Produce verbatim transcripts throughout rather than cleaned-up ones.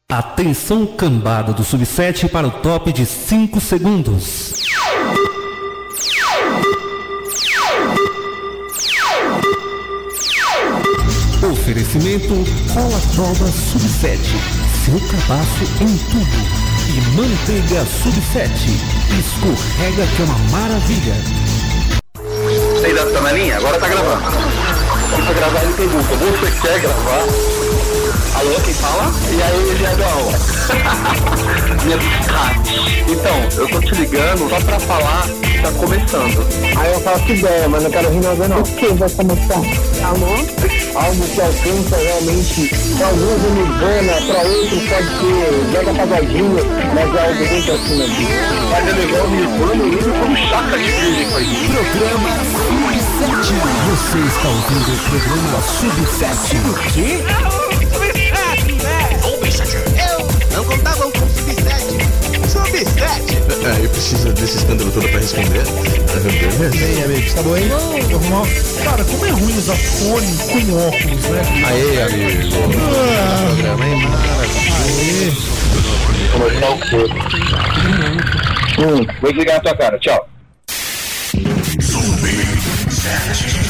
Atenção cambada do Sub sete para o top de cinco segundos. Oferecimento Cola Trova Sub sete. Seu cabaço em tudo. E manteiga Sub sete. Escorrega que é uma maravilha. Sei da tá na linha? Agora tá gravando. Quando pra gravar ele pergunta, você quer gravar? Alô, quem fala? E aí, Diagão? Minha biscate. Então, eu tô te ligando só pra falar que tá começando. Aí eu falo que ideia, mas não quero rir nada não. O que vai começar? Alô? Algo que alcança realmente, pra alguns o Nirvana, pra outros pode ser Joga Pagodinho, mas é algo muito acima disso. Mas é legal o Nirvana e ele como chaca de vídeo com isso. Programa Sub sete. Você está ouvindo o programa Sub sete. O quê? Eu não contava com Sub sete. Sub sete. É, eu preciso desse escândalo todo pra responder. E aí, amigos, tá bom aí? Ah. Cara, como é ruim usar fone com óculos, né? Aê, amigo. Ah. Programa é maravilhoso. Começar o quê? Hum, vou desligar na tua cara, tchau. Sub sete.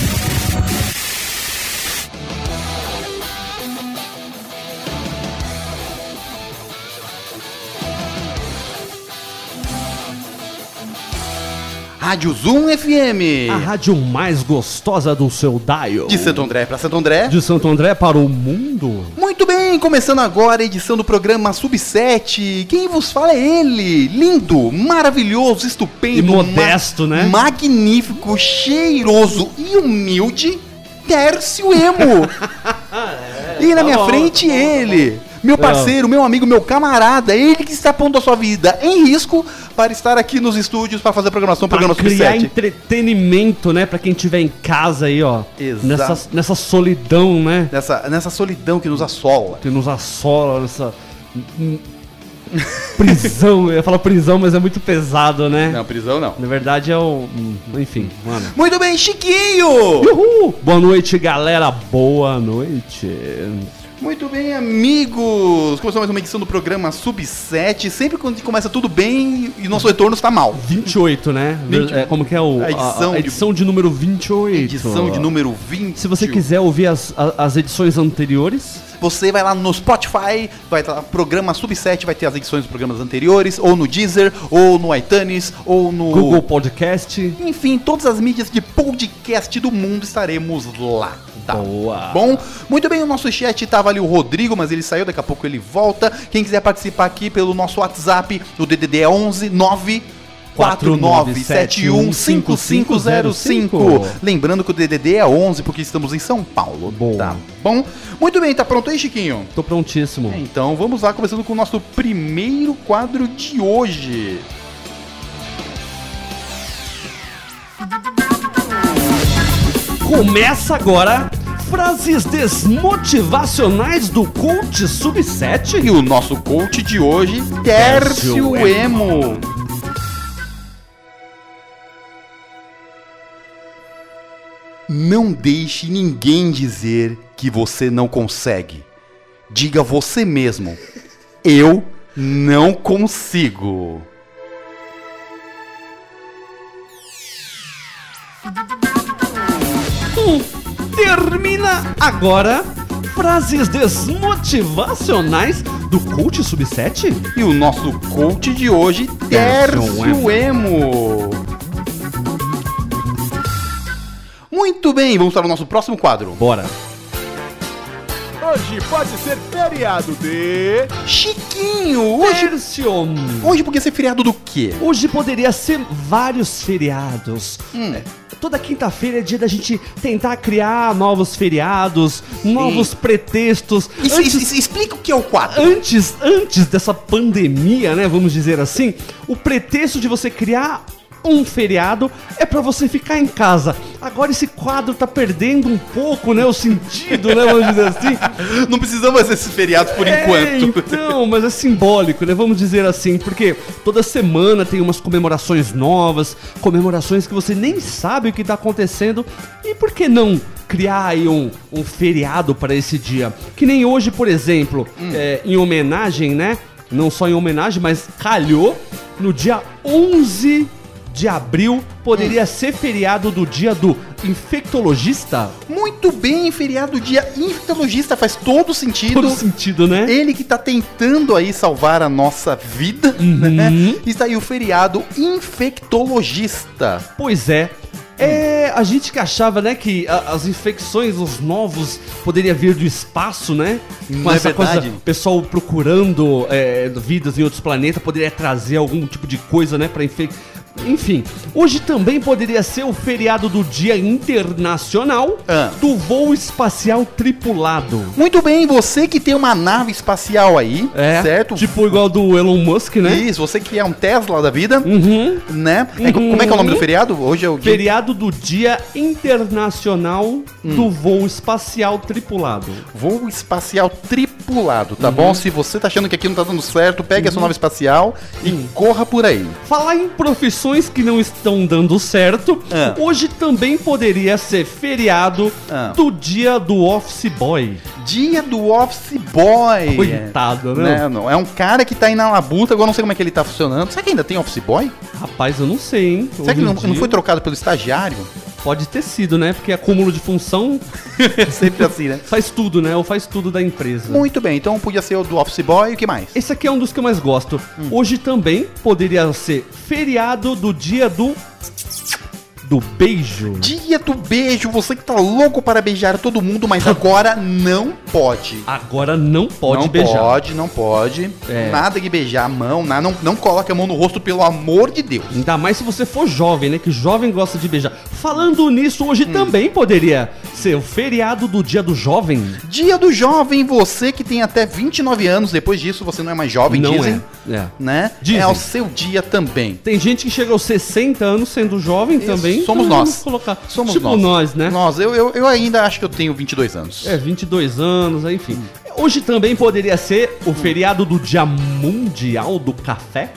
Rádio Zoom F M. A rádio mais gostosa do seu dial. De Santo André para Santo André. De Santo André para o mundo. Muito bem, começando agora a edição do programa Sub sete. Quem vos fala é ele. Lindo, maravilhoso, estupendo. E modesto, ma- né? Magnífico, cheiroso e humilde. Tércio Emo. é, e na tá minha bom, frente tá bom, ele. Meu parceiro, meu amigo, meu camarada, ele que está pondo a sua vida em risco para estar aqui nos estúdios para fazer a programação do programa Sub criar sete. entretenimento, né, pra quem estiver em casa aí, ó. Exato. Nessa, nessa solidão, né, Nessa, nessa solidão que nos assola. que nos assola, nessa hum, prisão. Eu ia falar prisão, mas é muito pesado, né? Não, prisão não. Na verdade é o... hum, enfim, mano. Muito bem, Chiquinho! Uhul! Boa noite, galera. Boa noite. Muito bem, amigos! Começou mais uma edição do programa Sub sete. Sempre quando começa tudo bem e nosso retorno está mal. vinte e oito, né? vinte É, como que é o... A edição a, a de- edição de... número vinte e oito. Edição de número vinte. Se você quiser ouvir as, a- as edições anteriores... Você vai lá no Spotify, vai estar programa Sub sete, vai ter as edições dos programas anteriores, ou no Deezer, ou no iTunes, ou no Google Podcast. Enfim, todas as mídias de podcast do mundo estaremos lá. Tá Boa. bom? Muito bem, o nosso chat tava ali o Rodrigo, mas ele saiu, daqui a pouco ele volta. Quem quiser participar aqui pelo nosso WhatsApp, o D D D é onze nove quatro nove sete um cinco cinco zero cinco. Lembrando que o D D D é onze porque estamos em São Paulo. Bom. Tá bom? Muito bem, tá pronto aí, Chiquinho? Tô prontíssimo. Então vamos lá, começando com o nosso primeiro quadro de hoje. Começa agora frases desmotivacionais do Coach Sub sete. E o nosso coach de hoje, Tércio Emo. Não deixe ninguém dizer que você não consegue. Diga você mesmo. Eu não consigo. Hum, termina agora frases desmotivacionais do Coach Sub sete. E o nosso coach de hoje, Tércio Emo. Muito bem, vamos para o nosso próximo quadro. Bora. Hoje pode ser feriado de... Chiquinho, hoje, Tércio. hoje podia ser feriado do quê? Hoje poderia ser vários feriados. Hum. É, toda quinta-feira é dia da gente tentar criar novos feriados, novos pretextos. Isso, Antes- isso- isso- explica o que é o quadro. Antes, antes dessa pandemia, né, vamos dizer assim, o pretexto de você criar um feriado é pra você ficar em casa. Agora esse quadro tá perdendo um pouco, né, o sentido, né, vamos dizer assim. Não precisamos fazer esses feriados por É, enquanto. então, mas é simbólico, né? Vamos dizer assim, porque toda semana tem umas comemorações novas, comemorações que você nem sabe o que tá acontecendo. E por que não criar aí um, um feriado para esse dia? Que nem hoje, por exemplo, Hum. é, em homenagem, né? Não só em homenagem, mas calhou no dia onze de abril, poderia Hum. ser feriado do dia do infectologista. Muito bem, feriado dia infectologista, faz todo sentido. Todo sentido, né? Ele que tá tentando aí salvar a nossa vida, né? Está aí o feriado infectologista. Pois é. É, a gente que achava, né, que a- as infecções, os novos, poderia vir do espaço, né? Não é verdade? o pessoal procurando é, vidas em outros planetas, poderia trazer algum tipo de coisa, né, pra infectar. Enfim, hoje também poderia ser o feriado do Dia Internacional Ah. do Voo Espacial Tripulado. Muito bem, você que tem uma nave espacial aí, É, certo? tipo igual do Elon Musk, né? Isso, você que é um Tesla da vida, Uhum. né? É, co- como é que é o nome do feriado? Hoje é o dia... Feriado do Dia Internacional Hum. do Voo Espacial Tripulado. Voo espacial tripulado, tá Uhum. bom? Se você tá achando que aqui não tá dando certo, pegue a sua nave espacial e corra por aí. Falar em profissões que não estão dando certo, Ah. hoje também poderia ser feriado Ah. do Dia do Office Boy. Dia do Office Boy. Coitado, né? Né, não, é um cara que tá aí na labuta, agora eu não sei como é que ele tá funcionando. Será que ainda tem Office Boy? Rapaz, eu não sei, hein? Será que Hoje ele não, em não dia- foi trocado pelo estagiário? Pode ter sido, né? Porque acúmulo de função Sempre assim, né? faz tudo, né? Ou faz tudo da empresa. Muito bem, então podia ser o do Office Boy e o que mais? Esse aqui é um dos que eu mais gosto. Hum. Hoje também poderia ser feriado do Dia do... do beijo. Dia do beijo, você que tá louco para beijar todo mundo, mas agora não pode. Agora não pode não beijar. pode, não pode. É. Nada de beijar a mão, nada, não, não coloque a mão no rosto, pelo amor de Deus. Ainda mais se você for jovem, né? Que jovem gosta de beijar. Falando nisso, hoje Hum. também poderia ser o feriado do Dia do Jovem. Dia do jovem, você que tem até vinte e nove anos, depois disso você não é mais jovem, Não dizem. é. É. Né? Dizem. É o seu dia também. Tem gente que chega aos sessenta anos sendo jovem Isso, também. somos então nós. vamos Colocar. Somos tipo nós. nós, né? Nós, eu, eu, eu ainda acho que eu tenho vinte e dois anos. É, vinte e dois anos, enfim. Hoje também poderia ser o feriado do Dia Mundial do Café.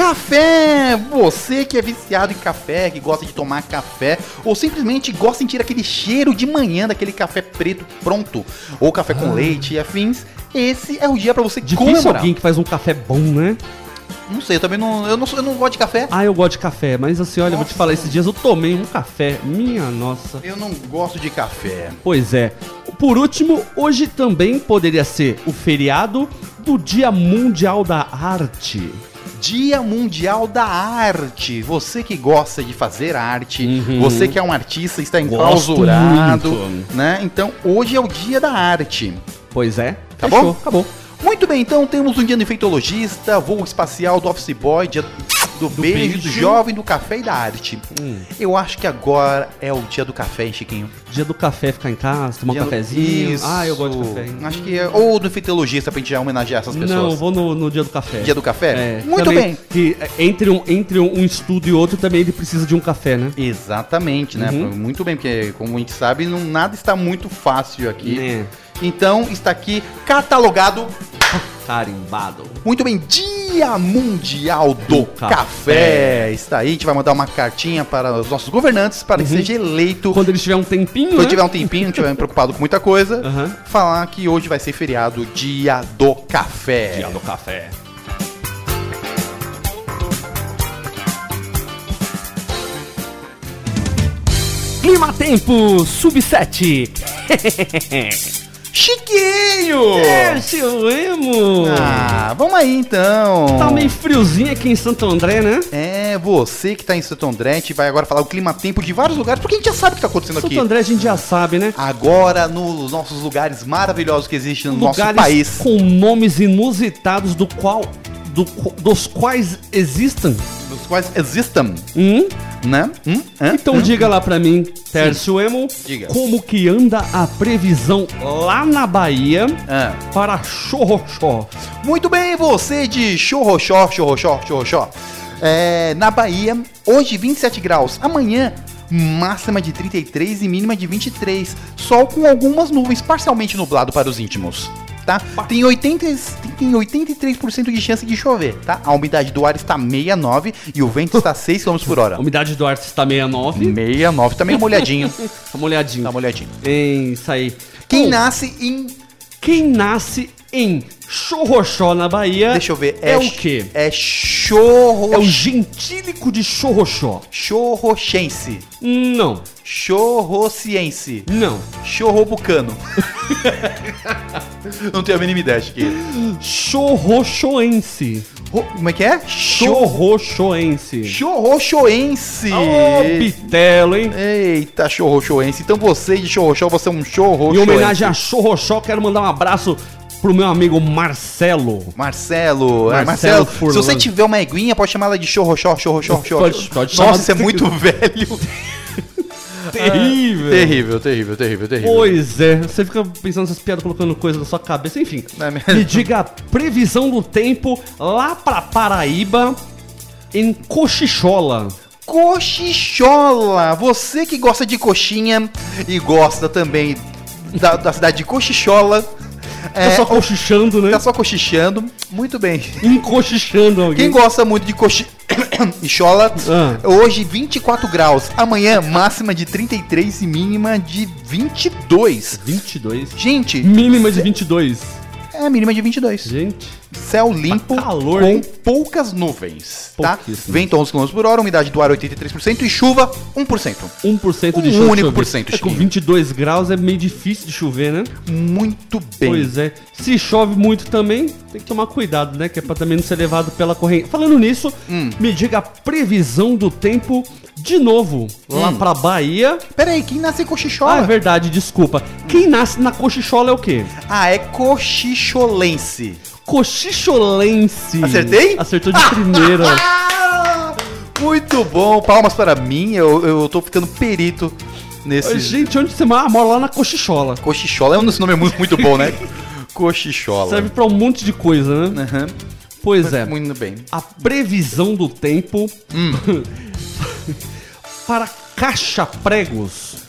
Café! Você que é viciado em café, que gosta de tomar café, ou simplesmente gosta de sentir aquele cheiro de manhã daquele café preto pronto, ou café com leite e afins, esse é o dia pra você Difícil comemorar. alguém que faz um café bom, né? Não sei, eu também não eu, não. eu não gosto de café. Ah, eu gosto de café, mas assim, olha, eu vou te Nossa. falar, esses dias eu tomei um café. Minha nossa. Eu não gosto de café. Pois é. Por último, hoje também poderia ser o feriado do Dia Mundial da Arte. Dia Mundial da Arte. Você que gosta de fazer arte, Uhum. você que é um artista, está Gosto enclausurado, muito. né? Então, hoje é o dia da arte. Pois é. Tá Fechou, bom? Acabou. Muito bem, então temos um dia do infectologista, voo espacial do Office Boy, dia do, beijo, do beijo. jovem, do café e da arte. Hum. Eu acho que agora é o dia do café, hein, Chiquinho? Dia do café, ficar em casa, tomar um Dia do- cafezinho. Isso. Ah, eu gosto de café. hein? Acho que é. Ou do infectologista pra gente já homenagear essas pessoas. Não, vou no, no dia do café. Dia do café? É, Muito também, bem. Que é, entre um, entre um estudo e outro também ele precisa de um café, né? Exatamente, né? Uhum. Muito bem, porque como a gente sabe, não, nada está muito fácil aqui. É. Então está aqui catalogado. Carimbado. Muito bem, Dia Mundial do, Do café. Café. Está aí, a gente vai mandar uma cartinha para os nossos governantes para que Uhum. seja eleito. Quando ele tiver um tempinho, Quando né? tiver um tempinho, não estiver preocupado com muita coisa, Aham. falar que hoje vai ser feriado Dia do Café. Dia do café. Clima Tempo Sub sete. Chiquinho! É, seu emo. Ah, vamos aí então. Tá meio friozinho aqui em Santo André, né? É, você que tá em Santo André, a gente vai agora falar o clima-tempo de vários lugares, porque a gente já sabe o que tá acontecendo Santo aqui. André a gente já sabe, né? Agora, nos nossos lugares maravilhosos que existem no nosso Lugares país. com nomes inusitados do qual, do, dos quais existam. Dos quais existam, Hum? né? Hum? Hã? Então Hã? diga lá pra mim, Tércio Emo, Diga. como que anda a previsão lá na Bahia Hã? para Chorrochó. Muito bem, você de Chorrochó, Chorrochó, Chorrochó. É, na Bahia, hoje vinte e sete graus. Amanhã, máxima de trinta e três e mínima de vinte e três. Sol com algumas nuvens, parcialmente nublado para os íntimos. Tá? Tem, oitenta, tem oitenta e três por cento de chance de chover, tá? A umidade do ar está sessenta e nove e o vento está seis quilômetros por hora. A umidade do ar está sessenta e nove. sessenta e nove, tá meio molhadinho. Tá molhadinho. Tá molhadinho. É isso aí. Quem Bom, nasce em... Quem nasce em Xorroxó, na Bahia... Deixa eu ver. É, é o quê? É chorro... É o gentílico de Xorroxó. Chorrochense. Não. Chorrociense. Não. Chorrobucano. Não tenho a mínima ideia de que é. Xorroxoense. Ro- Como é que é? Xorroxoense. Chorrochoense. Ô, bitelo, hein? Eita, chorrochoense. Então você de Chorrochó, você é um chorrochoense. Em homenagem a Xorroxó, quero mandar um abraço pro meu amigo Marcelo. Marcelo, é, Marcelo Marcelo, Furlan. se você tiver uma eguinha, pode chamar ela de Chorrochó, Chorrochó, Chorrochó. Pode- pode chamar Nossa, isso é de- muito velho. Terrível. Terrível, terrível, terrível, terrível. Pois é, você fica pensando nessas piadas, colocando coisa na sua cabeça, enfim. Não é mesmo? Me diga a previsão do tempo lá pra Paraíba, em Cochichola. Cochichola, você que gosta de coxinha e gosta também da, da cidade de Cochichola. Tá só cochichando, né? Tá só cochichando, muito bem. Encochichando alguém. Quem gosta muito de cochichola, Ah. hoje vinte e quatro graus, amanhã máxima de trinta e três e mínima de vinte e dois. vinte e dois. Gente, Mínima de vinte e dois. é mínima de vinte e dois. Gente. Céu limpo, Tá calor, com hein? poucas nuvens, tá? Pouquíssimo. Vento onze quilômetros por hora, umidade do ar oitenta e três por cento e chuva um por cento. um por cento de Um chance de único chover. por cento, É com Chiquinho. vinte e dois graus é meio difícil de chover, né? Muito bem. Pois é. Se chove muito também, tem que tomar cuidado, né? Que é pra também não ser levado pela corrente. Falando nisso, Hum. me diga a previsão do tempo de novo, lá Hum. pra Bahia. Pera aí, quem nasce em Ah, é Cochichola? verdade, desculpa. Quem nasce na Cochichola é o quê? Ah, é cochicholense. Cochicholense. Acertei? Acertou de primeira. Ah, muito bom, palmas para mim, eu, eu tô ficando perito nesse... Gente, onde você mora? Ah, mora lá na Cochichola. Cochichola, é um esse nome é muito, muito bom, né? Cochichola. Serve pra um monte de coisa, né? Aham. Pois é. Muito bem. A previsão do tempo para Caixa-Pregos.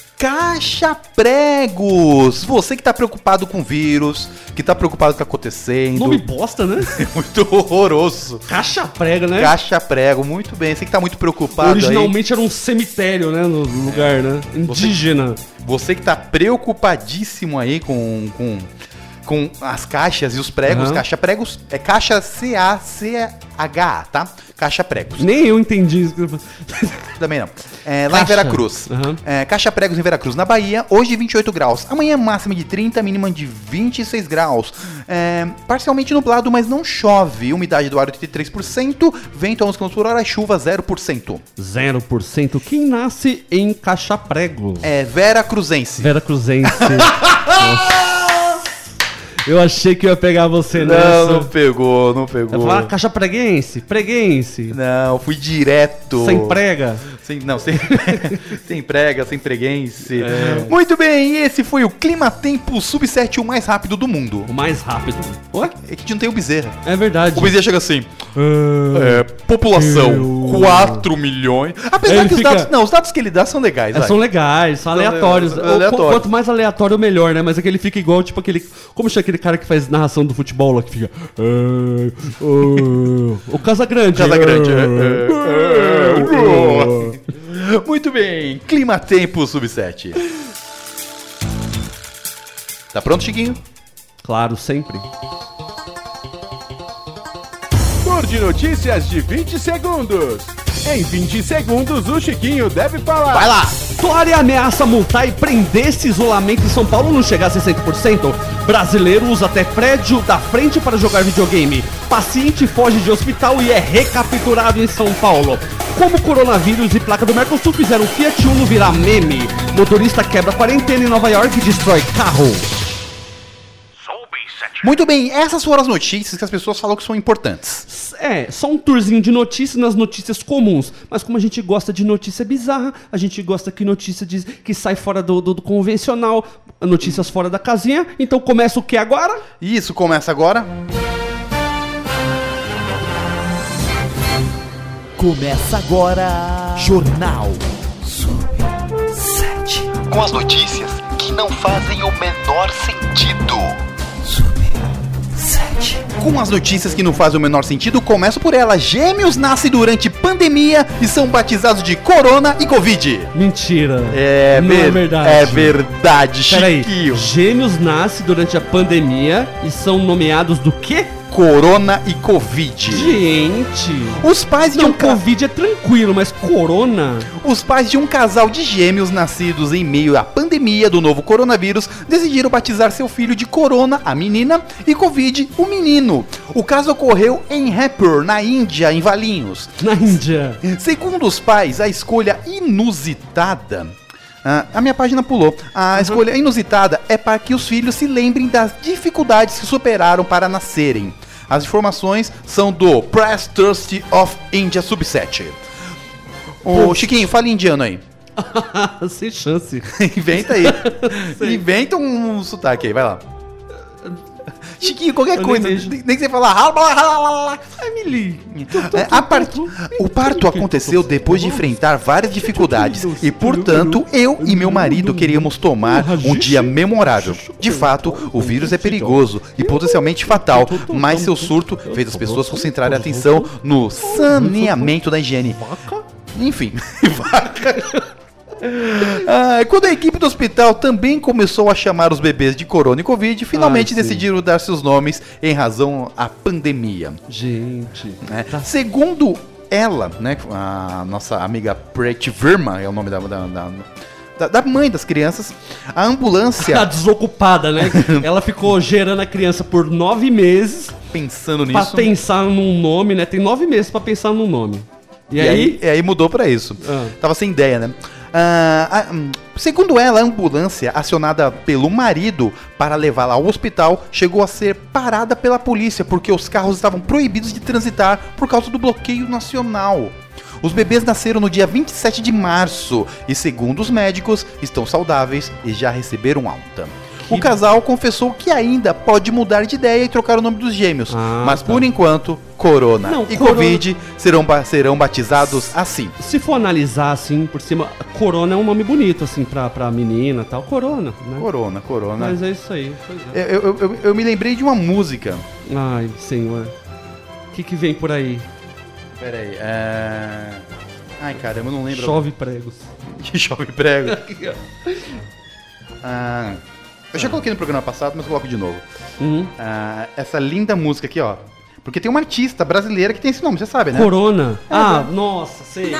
Caixa-Pregos! Você que tá preocupado com o vírus, que tá preocupado com o que tá acontecendo. Nome bosta, né? Muito horroroso. Caixa-prega, né? Caixa-prego, muito bem. Você que tá muito preocupado Originalmente era um cemitério, né? No lugar, né? Indígena. aí. Você que tá preocupadíssimo aí com, com, com as caixas e os pregos. Aham. Caixa-pregos é caixa C A C H A, tá? Caixa-pregos. Nem eu entendi isso. Também não. É, lá em Caixa. Veracruz. Aham. É, Caixa-pregos em Veracruz, na Bahia. Hoje vinte e oito graus. Amanhã máxima de trinta, mínima de vinte e seis graus. É, parcialmente nublado, mas não chove. Umidade do ar oitenta e três por cento. Vento a onze quilômetros por hora. Chuva zero por cento. zero por cento. Quem nasce em Caixa-Prego? É Veracruzense. Veracruzense. Nossa. Eu achei que eu ia pegar você nessa. Não, não pegou, não Eu pegou. ia falar caixa preguense, preguense. Não, fui direto. Sem prega. Sem, não, sem, sem prega, sem preguense. Muito bem, esse foi o Clima Tempo Sub sete, o mais rápido do mundo. O mais rápido. Ué? É que a gente não tem o Bezerra. É verdade. O Bezerra chega assim, Ah, é, população, eu- quatro milhões. Apesar Ele que os fica- dados, não, os dados que ele dá são legais, é, vai. são legais, são aleatórios. le- Qu- aleatório. Quanto mais aleatório, melhor, né? Mas é que ele fica igual, tipo, aquele. Como chama aquele cara que faz narração do futebol lá que fica. "Ah, ah", o Casagrande. Casagrande, "Ah, é, é, ah, é. Muito bem, Clima Tempo Sub sete. Tá pronto, Chiquinho? Claro, sempre. Tour de notícias de vinte segundos. Em vinte segundos, o Chiquinho deve falar. Vai lá! Dória ameaça multar e prender se isolamento em São Paulo não chegar a sessenta por cento. Brasileiro usa até prédio da frente para jogar videogame. Paciente foge de hospital e é recapturado em São Paulo. Como coronavírus e placa do Mercosul fizeram Fiat Uno virar meme. Motorista quebra quarentena em Nova York e destrói carro. Muito bem, essas foram as notícias que as pessoas falam que são importantes. É, só um tourzinho de notícias nas notícias comuns. Mas como a gente gosta de notícia bizarra, a gente gosta que notícia diz que sai fora do, do, do convencional, notícias fora da casinha. Então começa o que agora? Isso começa agora. Começa agora, Jornal Sub sete. Com as notícias que não fazem o menor sentido. Sub sete. Com as notícias que não fazem o menor sentido, começo por ela. Gêmeos nascem durante pandemia e são batizados de Corona e Covid. Mentira. É, não ver- é verdade. É verdade, Peraí, Chiquinho. gêmeos nascem durante a pandemia e são nomeados do quê? Corona e Covid. Gente. Os pais de Não, um ca- Covid é tranquilo, mas corona... Os pais de um casal de gêmeos nascidos em meio à pandemia do novo coronavírus decidiram batizar seu filho de Corona, a menina, e Covid, o menino. O caso ocorreu em Raipur, na Índia, em Valinhos. Na Índia. Segundo os pais, a escolha inusitada... Ah, a minha página pulou. A escolha inusitada é para que os filhos se lembrem das dificuldades que superaram para nascerem. As informações são do Press Trust of India Sub sete. Ô, Chiquinho, fala indiano aí. Sem chance. Inventa aí. Inventa um, um sotaque aí, vai lá. Chiquinho, qualquer Eu nem coisa. vejo. Nem nem que você falar. É, a part... O parto aconteceu depois de enfrentar várias dificuldades e, portanto, eu e meu marido queríamos tomar um dia memorável. De fato, o vírus é perigoso e potencialmente fatal, mas seu surto fez as pessoas concentrarem a atenção no saneamento da higiene. Enfim, vaca. Ah, quando a equipe do hospital também começou a chamar os bebês de Corona e Covid, finalmente Ai, sim. decidiram dar seus nomes em razão à pandemia. Gente. Né? Segundo ela, né, a nossa amiga Preti Verma, é o nome da, da, da, da- da mãe das crianças, a A ambulância, desocupada, né? Ela ficou gerando a criança por nove meses pensando pra nisso, pensar num nome, né? Tem nove meses pra pensar num nome. E, e aí... aí, e aí mudou pra isso. Ah. Tava sem ideia, né? Ah, a- hum, segundo ela, a ambulância acionada pelo marido para levá-la ao hospital chegou a ser parada pela polícia porque os carros estavam proibidos de transitar por causa do bloqueio nacional. Os bebês nasceram no dia vinte e sete de março e, segundo os médicos, estão saudáveis e já receberam alta. O casal confessou que ainda pode mudar de ideia e trocar o nome dos gêmeos, Ah, mas tá. por enquanto, Corona Não, e Corona- Covid serão, ba- serão batizados assim. Se for analisar, assim, por cima, Corona é um nome bonito, assim, pra, pra menina e tal. Corona, né? Corona, Corona. Mas é isso aí, pois é. Eu, eu, eu, eu me lembrei de uma música. Ai, senhor. O que que vem por aí? Pera aí, é... Ai, caramba, eu não lembro. Chove pregos. Que chove prego. Ah, eu já coloquei no programa passado, mas eu coloco de novo. Uhum. Ah, essa linda música aqui, ó. Porque tem uma artista brasileira que tem esse nome, você sabe, né? Corona. Ah, nossa, sei.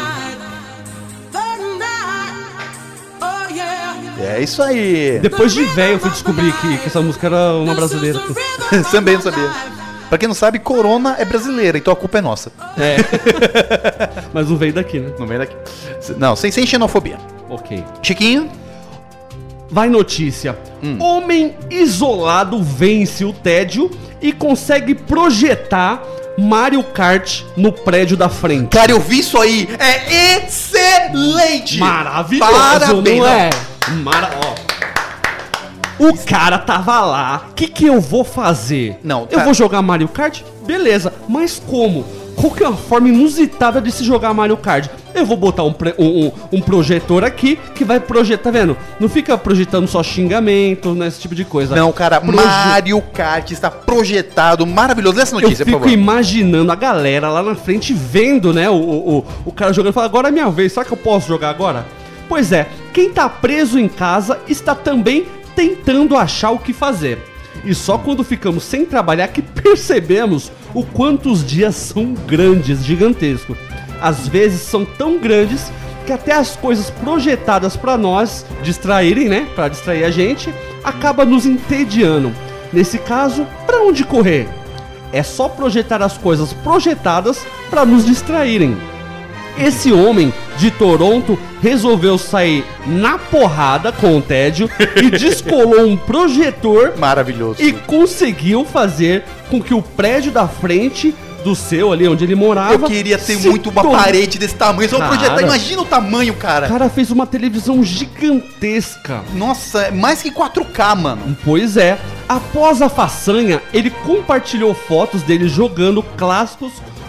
É isso aí. Depois de velho eu fui descobrir que, que essa música era uma brasileira. Também não sabia. Pra quem não sabe, Corona é brasileira, então a culpa é nossa. É. Mas não veio daqui, né? Não vem daqui. Não, sem, sem xenofobia. Ok. Chiquinho? Vai notícia. Hum. Homem isolado vence o tédio e consegue projetar Mario Kart no prédio da frente. Cara, eu vi isso aí. É excelente. Maravilhoso, Parabéns, não é? Mara... Ó. O cara tava lá. O que que eu vou fazer? Não, Eu tá. vou jogar Mario Kart? Beleza. Mas como? Qual que é a forma inusitada de se jogar Mario Kart? Eu vou botar um, pre- um, um- um projetor aqui que vai projetar, tá vendo? Não fica projetando só xingamento, né? Esse tipo de coisa. Não, cara, Proje- Mario Kart está projetado, maravilhoso. Lê essa Eu notícia, por fico favor. imaginando a galera lá na frente vendo, né, o, o, o- o cara jogando. Fala, agora é minha vez, será que eu posso jogar agora? Pois é, quem tá preso em casa está também tentando achar o que fazer. E só quando ficamos sem trabalhar que percebemos o quanto os dias são grandes, gigantescos. Às vezes são tão grandes que até as coisas projetadas pra nós distraírem, né, pra distrair a gente, acaba nos entediando. Nesse caso, pra onde correr? É só projetar as coisas projetadas pra nos distraírem. Esse homem de Toronto resolveu sair na porrada com o tédio e descolou um projetor Maravilhoso. e conseguiu fazer com que o prédio da frente do seu, ali onde ele morava... Eu queria ter se muito uma torne- parede desse tamanho. Só Cara. projetar, imagina o tamanho, cara. O cara fez uma televisão gigantesca. Nossa, é mais que quatro K, mano. Pois é, após a façanha, ele compartilhou fotos dele jogando clássicos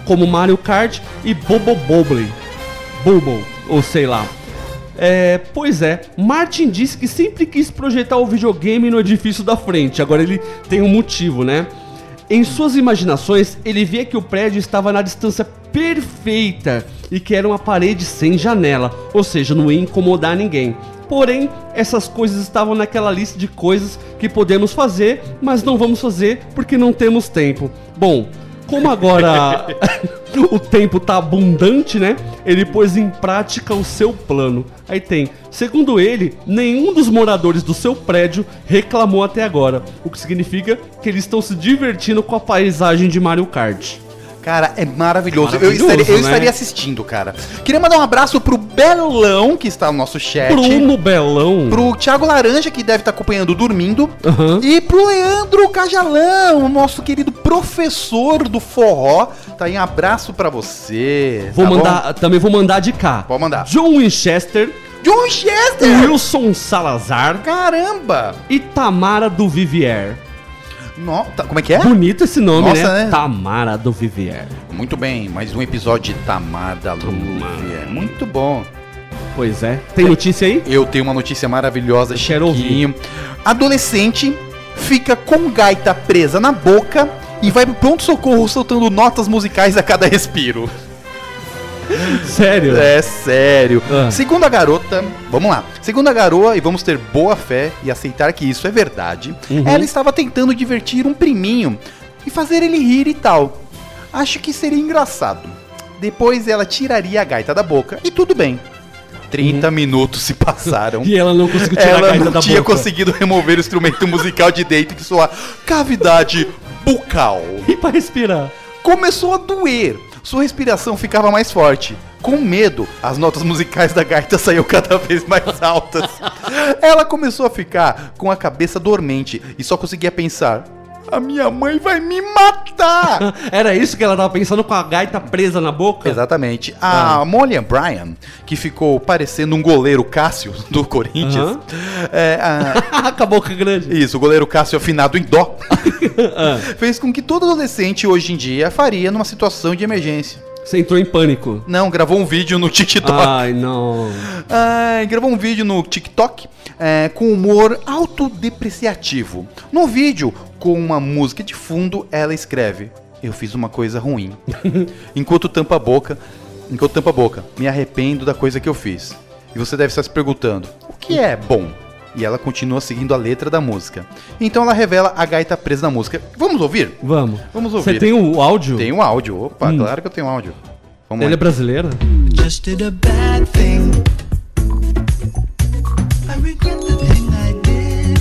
como Mario Kart e Bobo Bobble. Bubble, ou sei lá. É, pois é, Martin disse que sempre quis projetar o videogame no edifício da frente. Agora ele tem um motivo, né? Em suas imaginações, ele via que o prédio estava na distância perfeita e que era uma parede sem janela, ou seja, não ia incomodar ninguém. Porém, essas coisas estavam naquela lista de coisas que podemos fazer, mas não vamos fazer porque não temos tempo. Bom, como agora o tempo tá abundante, né? Ele pôs em prática o seu plano. Aí tem, segundo ele, nenhum dos moradores do seu prédio reclamou até agora, o que significa que eles estão se divertindo com a paisagem de Mario Kart. Cara, é maravilhoso. Maravilhoso, eu estaria, eu né? estaria assistindo, cara. Queria mandar um abraço pro Belão, que está no nosso chat. Bruno Belão. Pro Thiago Laranja, que deve estar acompanhando dormindo. Uhum. E pro Leandro Cajalão, o nosso querido professor do forró. Tá aí, um abraço pra você. Vou tá mandar, bom? também vou mandar de cá. Pode mandar. John Winchester. John Winchester! Wilson Salazar. Caramba! E Tamara do Vivier. No, tá, como é que é? Bonito esse nome, Nossa, né? né? Tamara do Vivier. Muito bem, mais um episódio de Tamar da Lúvia. Muito bom. Pois é. Tem notícia aí? Eu tenho uma notícia maravilhosa, Quero Chiquinho. Adolescente fica com gaita presa na boca e vai pro pronto-socorro soltando notas musicais a cada respiro. Sério? É sério. Ah. Segundo a garota, vamos lá. Segundo a garoa, e vamos ter boa fé e aceitar que isso é verdade, Uhum. ela estava tentando divertir um priminho e fazer ele rir e tal. Acho que seria engraçado. Depois ela tiraria a gaita da boca e tudo bem. trinta minutos se passaram. E ela não conseguiu tirar a Ela gaita não da tinha boca. conseguido remover o instrumento musical de dentro que soa cavidade bucal. E pra respirar? Começou a doer. Sua respiração ficava mais forte. Com medo, as notas musicais da gaita saíam cada vez mais altas. Ela começou a ficar com a cabeça dormente e só conseguia pensar: a minha mãe vai me matar! Era isso que ela tava pensando com a gaita presa na boca? Exatamente. A Ah. Molly Bryan, que ficou parecendo um goleiro Cássio do Corinthians. Aham. é, a- Com a boca grande. Isso, o goleiro Cássio afinado em dó. Ah. Fez com que todo adolescente hoje em dia faria numa situação de emergência. Você entrou em pânico. Não, gravou um vídeo no TikTok. Ai, não. Ai, gravou um vídeo no TikTok é, com humor autodepreciativo. No vídeo, com uma música de fundo, ela escreve: eu fiz uma coisa ruim. Enquanto tampa a boca, enquanto tampa a boca, me arrependo da coisa que eu fiz. E você deve estar se perguntando: o que é bom? E ela continua seguindo a letra da música. Então ela revela a gaita presa na música. Vamos ouvir? Vamos. Vamos ouvir. Você tem o áudio? Tem um áudio. Opa, Hum. claro que eu tenho áudio. Vamos Ele lá. é brasileira? Just did a bad thing. I regret the thing I did.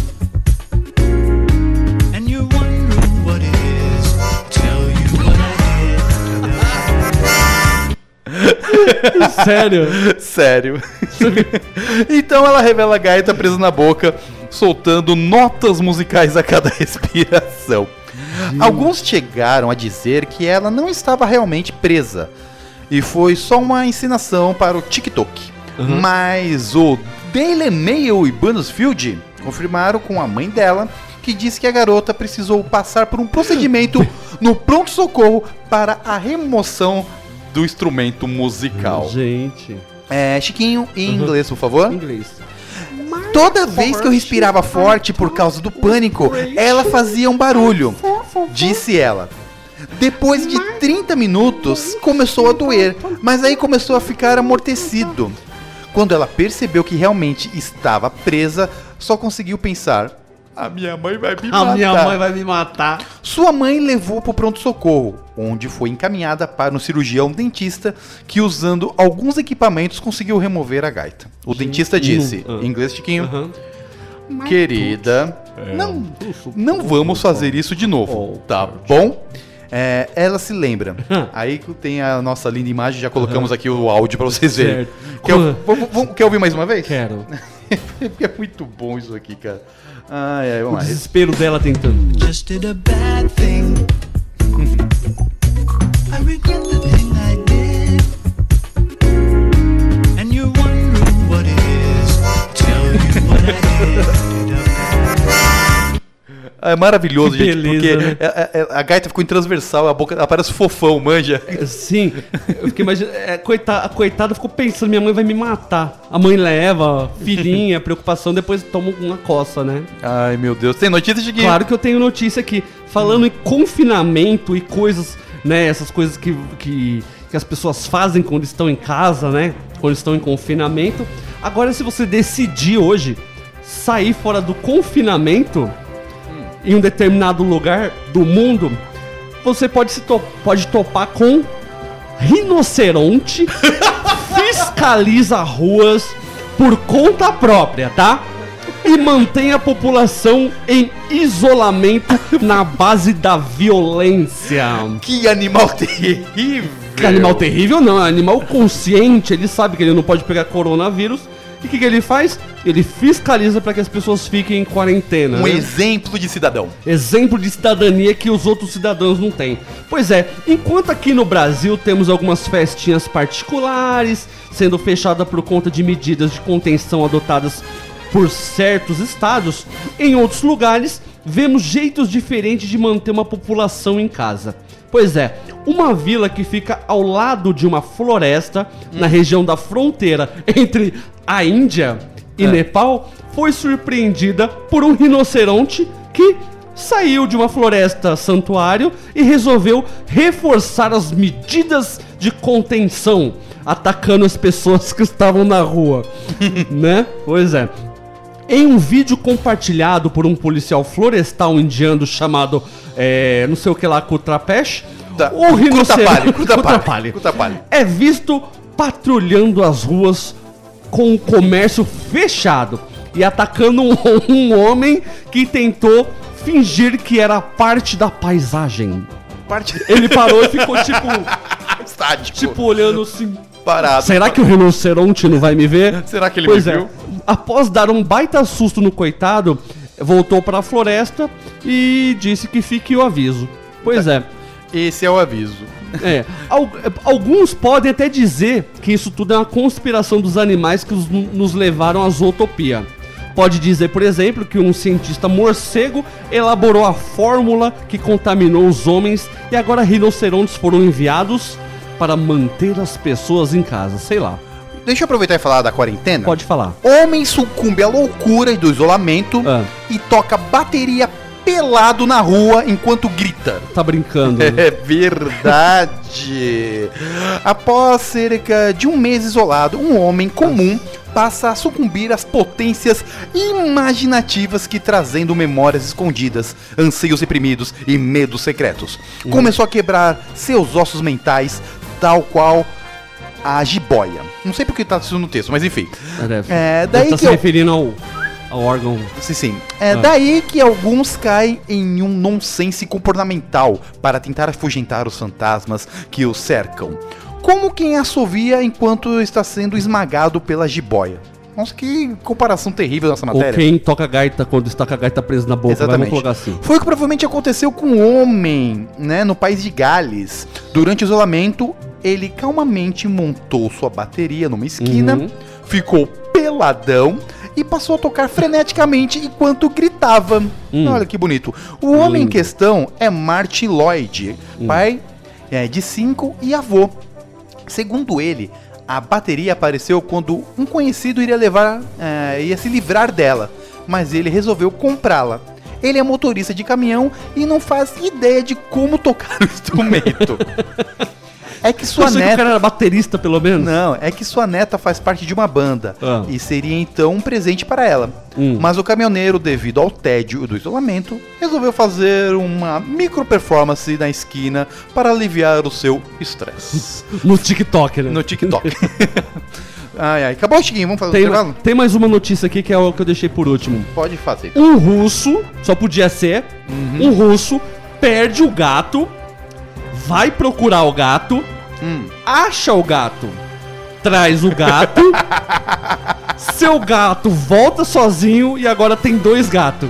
And you're wondering what it is. Tell you what I did. Sério? Sério. Então ela revela a gaita presa na boca, soltando notas musicais a cada respiração. Alguns chegaram a dizer que ela não estava realmente presa e foi só uma encenação para o TikTok. Uhum. Mas o Daily Mail e Buzzfeed confirmaram com a mãe dela, que disse que a garota precisou passar por um procedimento no pronto-socorro para a remoção do instrumento musical. Gente. É, Chiquinho, em Uhum. inglês, por favor. Inglês. Toda vez que eu respirava forte por causa do pânico, ela fazia um barulho, disse ela. Depois de trinta minutos, começou a doer, mas aí começou a ficar amortecido. Quando ela percebeu que realmente estava presa, só conseguiu pensar: a minha mãe vai me matar. A minha mãe vai me matar. Sua mãe levou para o pronto-socorro, onde foi encaminhada para um cirurgião dentista que, usando alguns equipamentos, conseguiu remover a gaita. O dentista disse, Hum, ah. em inglês, Chiquinho: Aham. querida, não, não vamos fazer isso de novo, tá bom? É, ela se lembra. Aí tem a nossa linda imagem, já colocamos aqui o áudio para vocês verem. Certo. Quer, vamos, vamos, quer ouvir mais uma vez? Quero. Porque é muito bom isso aqui, cara. Ai, ai, O vamos lá. desespero dela tentando. Just did a bad thing. I regret the thing I did. And you're wondering what it is. Tell you what I did. É É maravilhoso, Que gente, beleza, porque né? é- é- é- a gaita ficou em transversal, a boca ela parece fofão, manja. Sim, eu fiquei imaginando. É, coitada, a coitada ficou pensando, minha mãe vai me matar. A mãe leva, filhinha, preocupação, depois toma uma coça, né? Ai, meu Deus. Tem notícia de que... Claro que eu tenho notícia aqui. Falando em confinamento e coisas, né? Essas coisas que, que, que as pessoas fazem quando estão em casa, né? Quando estão em confinamento. Agora, se você decidir hoje sair fora do confinamento em um determinado lugar do mundo, você pode, se to- pode topar com rinoceronte, fiscaliza ruas por conta própria, tá? E mantém a população em isolamento na base da violência. Que animal terrível. Que animal terrível não, é um animal consciente, ele sabe que ele não pode pegar coronavírus. E o que, que ele faz? Ele fiscaliza para que as pessoas fiquem em quarentena. Um né? exemplo de cidadão. Exemplo de cidadania que os outros cidadãos não têm. Pois é, enquanto aqui no Brasil temos algumas festinhas particulares sendo fechadas por conta de medidas de contenção adotadas por certos estados, em outros lugares vemos jeitos diferentes de manter uma população em casa. Pois é, uma vila que fica ao lado de uma floresta, hum. na região da fronteira entre a Índia e é. Nepal, foi surpreendida por um rinoceronte que saiu de uma floresta santuário e resolveu reforçar as medidas de contenção, atacando as pessoas que estavam na rua, né? Pois é. Em um vídeo compartilhado por um policial florestal indiano chamado, é, não sei o que lá, Kutrapesh, Tá. o rinoceronte Kutapalli, Kutapalli. é visto patrulhando as ruas com o comércio fechado e atacando um, um homem que tentou fingir que era parte da paisagem. Parte... Ele parou e ficou tipo... Estático. Tipo, olhando assim... Parado. Será que o rinoceronte não vai me ver? Será que ele pois me é. viu? Após dar um baita susto no coitado, voltou para a floresta e disse que fique o aviso. Pois é. Esse é o aviso. É. Al- alguns podem até dizer que isso tudo é uma conspiração dos animais que os- nos levaram à zootopia. Pode dizer, por exemplo, que um cientista morcego elaborou a fórmula que contaminou os homens e agora rinocerontes foram enviados para manter as pessoas em casa, sei lá. Deixa eu aproveitar e falar da quarentena. Pode falar. Homem sucumbe à loucura do isolamento Ah. e toca bateria pelado na rua enquanto grita. Tá brincando, né? É verdade. Após cerca de um mês isolado, um homem comum passa a sucumbir às potências imaginativas que trazendo memórias escondidas, anseios reprimidos e medos secretos. Hum. Começou a quebrar seus ossos mentais, tal qual a jiboia. Não sei porque tá isso no texto, mas enfim. É, deve. É, Deve daí tá que se eu... referindo ao, ao órgão. Sim, sim. É Ah. daí que alguns caem em um nonsense comportamental para tentar afugentar os fantasmas que o cercam. Como quem assovia enquanto está sendo esmagado pela jiboia. Nossa, que comparação terrível nessa matéria. Ou quem toca gaita quando está com a gaita presa na boca. Exatamente. Vamos colocar assim. Foi o que provavelmente aconteceu com um homem, né, no país de Gales. Durante o isolamento, ele calmamente montou sua bateria numa esquina, Uhum. ficou peladão e passou a tocar freneticamente enquanto gritava. Hum. Olha que bonito. O homem em Lindo. questão é Martin Lloyd, Hum. pai é, de cinco e avô. Segundo ele, a bateria apareceu quando um conhecido iria levar, é, ia se livrar dela, mas ele resolveu comprá-la. Ele é motorista de caminhão e não faz ideia de como tocar o instrumento. É que sua Eu sei que o neta... cara era baterista, pelo menos. Não, é que sua neta faz parte de uma banda Ah. e seria então um presente para ela. Hum. Mas o caminhoneiro, devido ao tédio do isolamento, resolveu fazer uma micro performance na esquina para aliviar o seu estresse. No TikTok, né? No TikTok. Ai, ai. Acabou, Chiquinho? Vamos fazer Tem, o intervalo? tem mais uma notícia aqui que é o que eu deixei por último. Pode fazer. Um russo, só podia ser, Uhum. um russo perde o gato, vai procurar o gato, Hum. acha o gato, traz o gato, seu gato volta sozinho e agora tem dois gatos.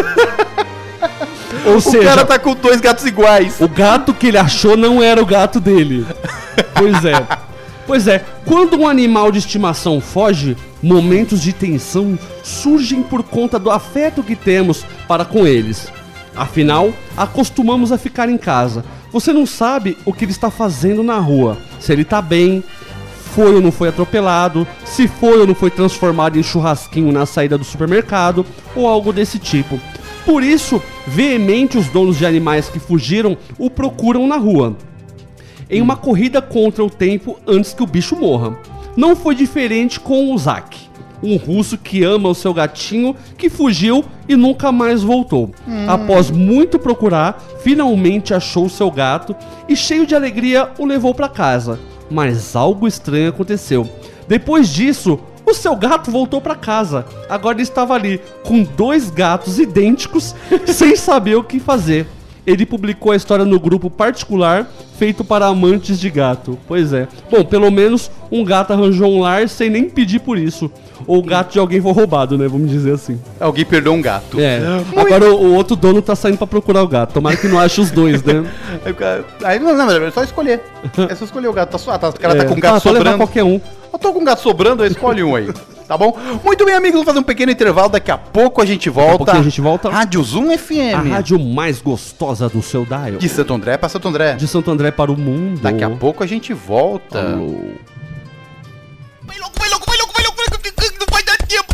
Ou O seja, cara tá com dois gatos iguais. o gato que ele achou não era o gato dele. Pois é. Pois é, quando um animal de estimação foge, momentos de tensão surgem por conta do afeto que temos para com eles. Afinal, acostumamos a ficar em casa. Você não sabe o que ele está fazendo na rua. Se ele tá bem, foi ou não foi atropelado, se foi ou não foi transformado em churrasquinho na saída do supermercado, ou algo desse tipo. Por isso, veemente os donos de animais que fugiram o procuram na rua, em uma corrida contra o tempo antes que o bicho morra. Não foi diferente com o Zack, um russo que ama o seu gatinho, que fugiu e nunca mais voltou. Hum. Após muito procurar, finalmente achou o seu gato e, cheio de alegria, o levou para casa. Mas algo estranho aconteceu. Depois disso, o seu gato voltou para casa. Agora ele estava ali, com dois gatos idênticos, sem saber o que fazer. Ele publicou a história no grupo particular feito para amantes de gato. Pois é. Bom, pelo menos um gato arranjou um lar sem nem pedir por isso. Ou o gato de alguém foi roubado, né? Vamos dizer assim. Alguém perdeu um gato. É. Agora o, o outro dono tá saindo pra procurar o gato. Tomara que não ache os dois, né? Aí não, não, é só escolher. É só escolher o gato. Tá, su- tá, o cara É. tá com um gato Ah, só levar sobrando. qualquer um. Eu tô com um gato sobrando, aí escolhe um aí. Tá bom? Muito bem, amigos, vamos fazer um pequeno intervalo. Daqui a pouco a gente volta. Daqui a pouquinho a gente volta. Rádio Zoom F M. A rádio mais gostosa do seu dial. De Santo André para Santo André. De Santo André para o mundo. Daqui a pouco a gente volta. Alô. Vai louco, vai louco, vai louco, vai louco, não vai dar tempo.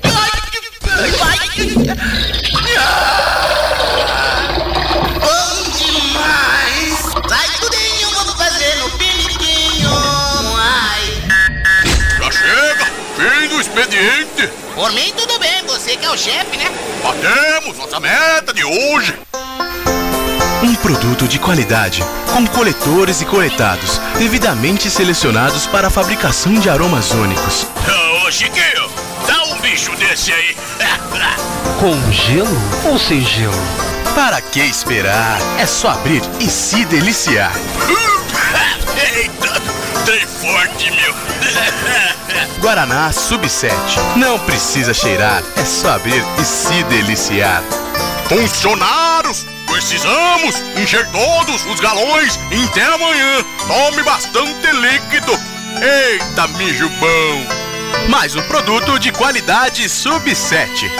Bom demais! Sai tudinho, vamos fazer no piniquinho. Ai. Já chega, fim do expediente. Por mim tudo bem, você que é o chefe, né? Batemos nossa meta de hoje. Um produto de qualidade, com coletores e coletados, devidamente selecionados para a fabricação de aromas únicos. Ô, Chiquinho, dá um bicho desse aí. Com gelo ou sem gelo? Para que esperar? É só abrir e se deliciar. Eita, trem forte, meu. Guaraná Sub sete. Não precisa cheirar, é só abrir e se deliciar. Funcionários, precisamos encher todos os galões em até amanhã. Tome bastante líquido. Eita, mijo bom. Mais um produto de qualidade Sub sete.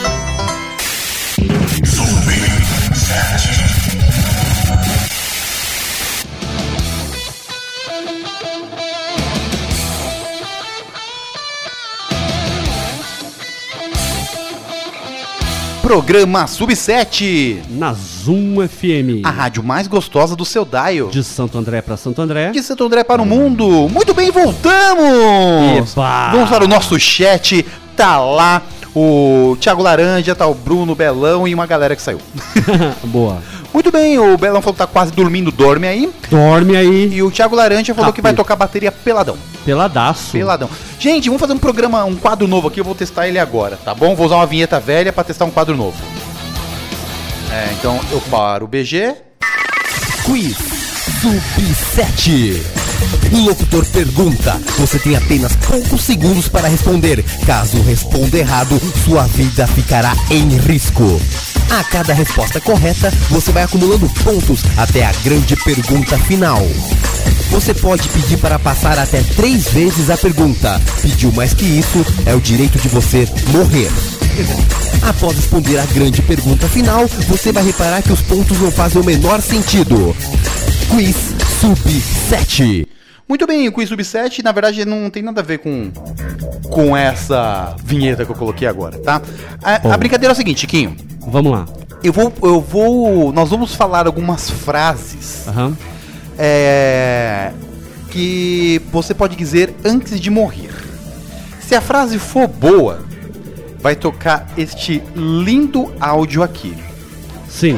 Programa Sub sete. Na Zoom F M. A rádio mais gostosa do seu dial. De Santo André para Santo André. De Santo André para o mundo. Muito bem, voltamos. Eba. Vamos para o nosso chat. Tá lá o Thiago Laranja, tá o Bruno Belão e uma galera que saiu. Boa. Muito bem, o Belão falou que tá quase dormindo, dorme aí. Dorme aí. E o Thiago Laranja falou Capeta. que vai tocar bateria peladão. Peladaço. Peladão. Gente, vamos fazer um programa, um quadro novo aqui, eu vou testar ele agora, tá bom? Vou usar uma vinheta velha pra testar um quadro novo. É, então eu paro o B G. Quiz Sub sete. O locutor pergunta, você tem apenas poucos segundos para responder. Caso responda errado, sua vida ficará em risco. A cada resposta correta, você vai acumulando pontos até a grande pergunta final. Você pode pedir para passar até três vezes a pergunta. Pediu mais que isso, é o direito de você morrer. Após responder a grande pergunta final, você vai reparar que os pontos não fazem o menor sentido. Quiz Sub sete. Muito bem, o Quiz Sub sete, na verdade, não tem nada a ver com, com essa vinheta que eu coloquei agora, tá? A, a brincadeira é o seguinte, Chiquinho. Vamos lá. Eu vou, eu vou, nós vamos falar algumas frases Aham. é, que você pode dizer antes de morrer. Se a frase for boa, vai tocar este lindo áudio aqui. Sim.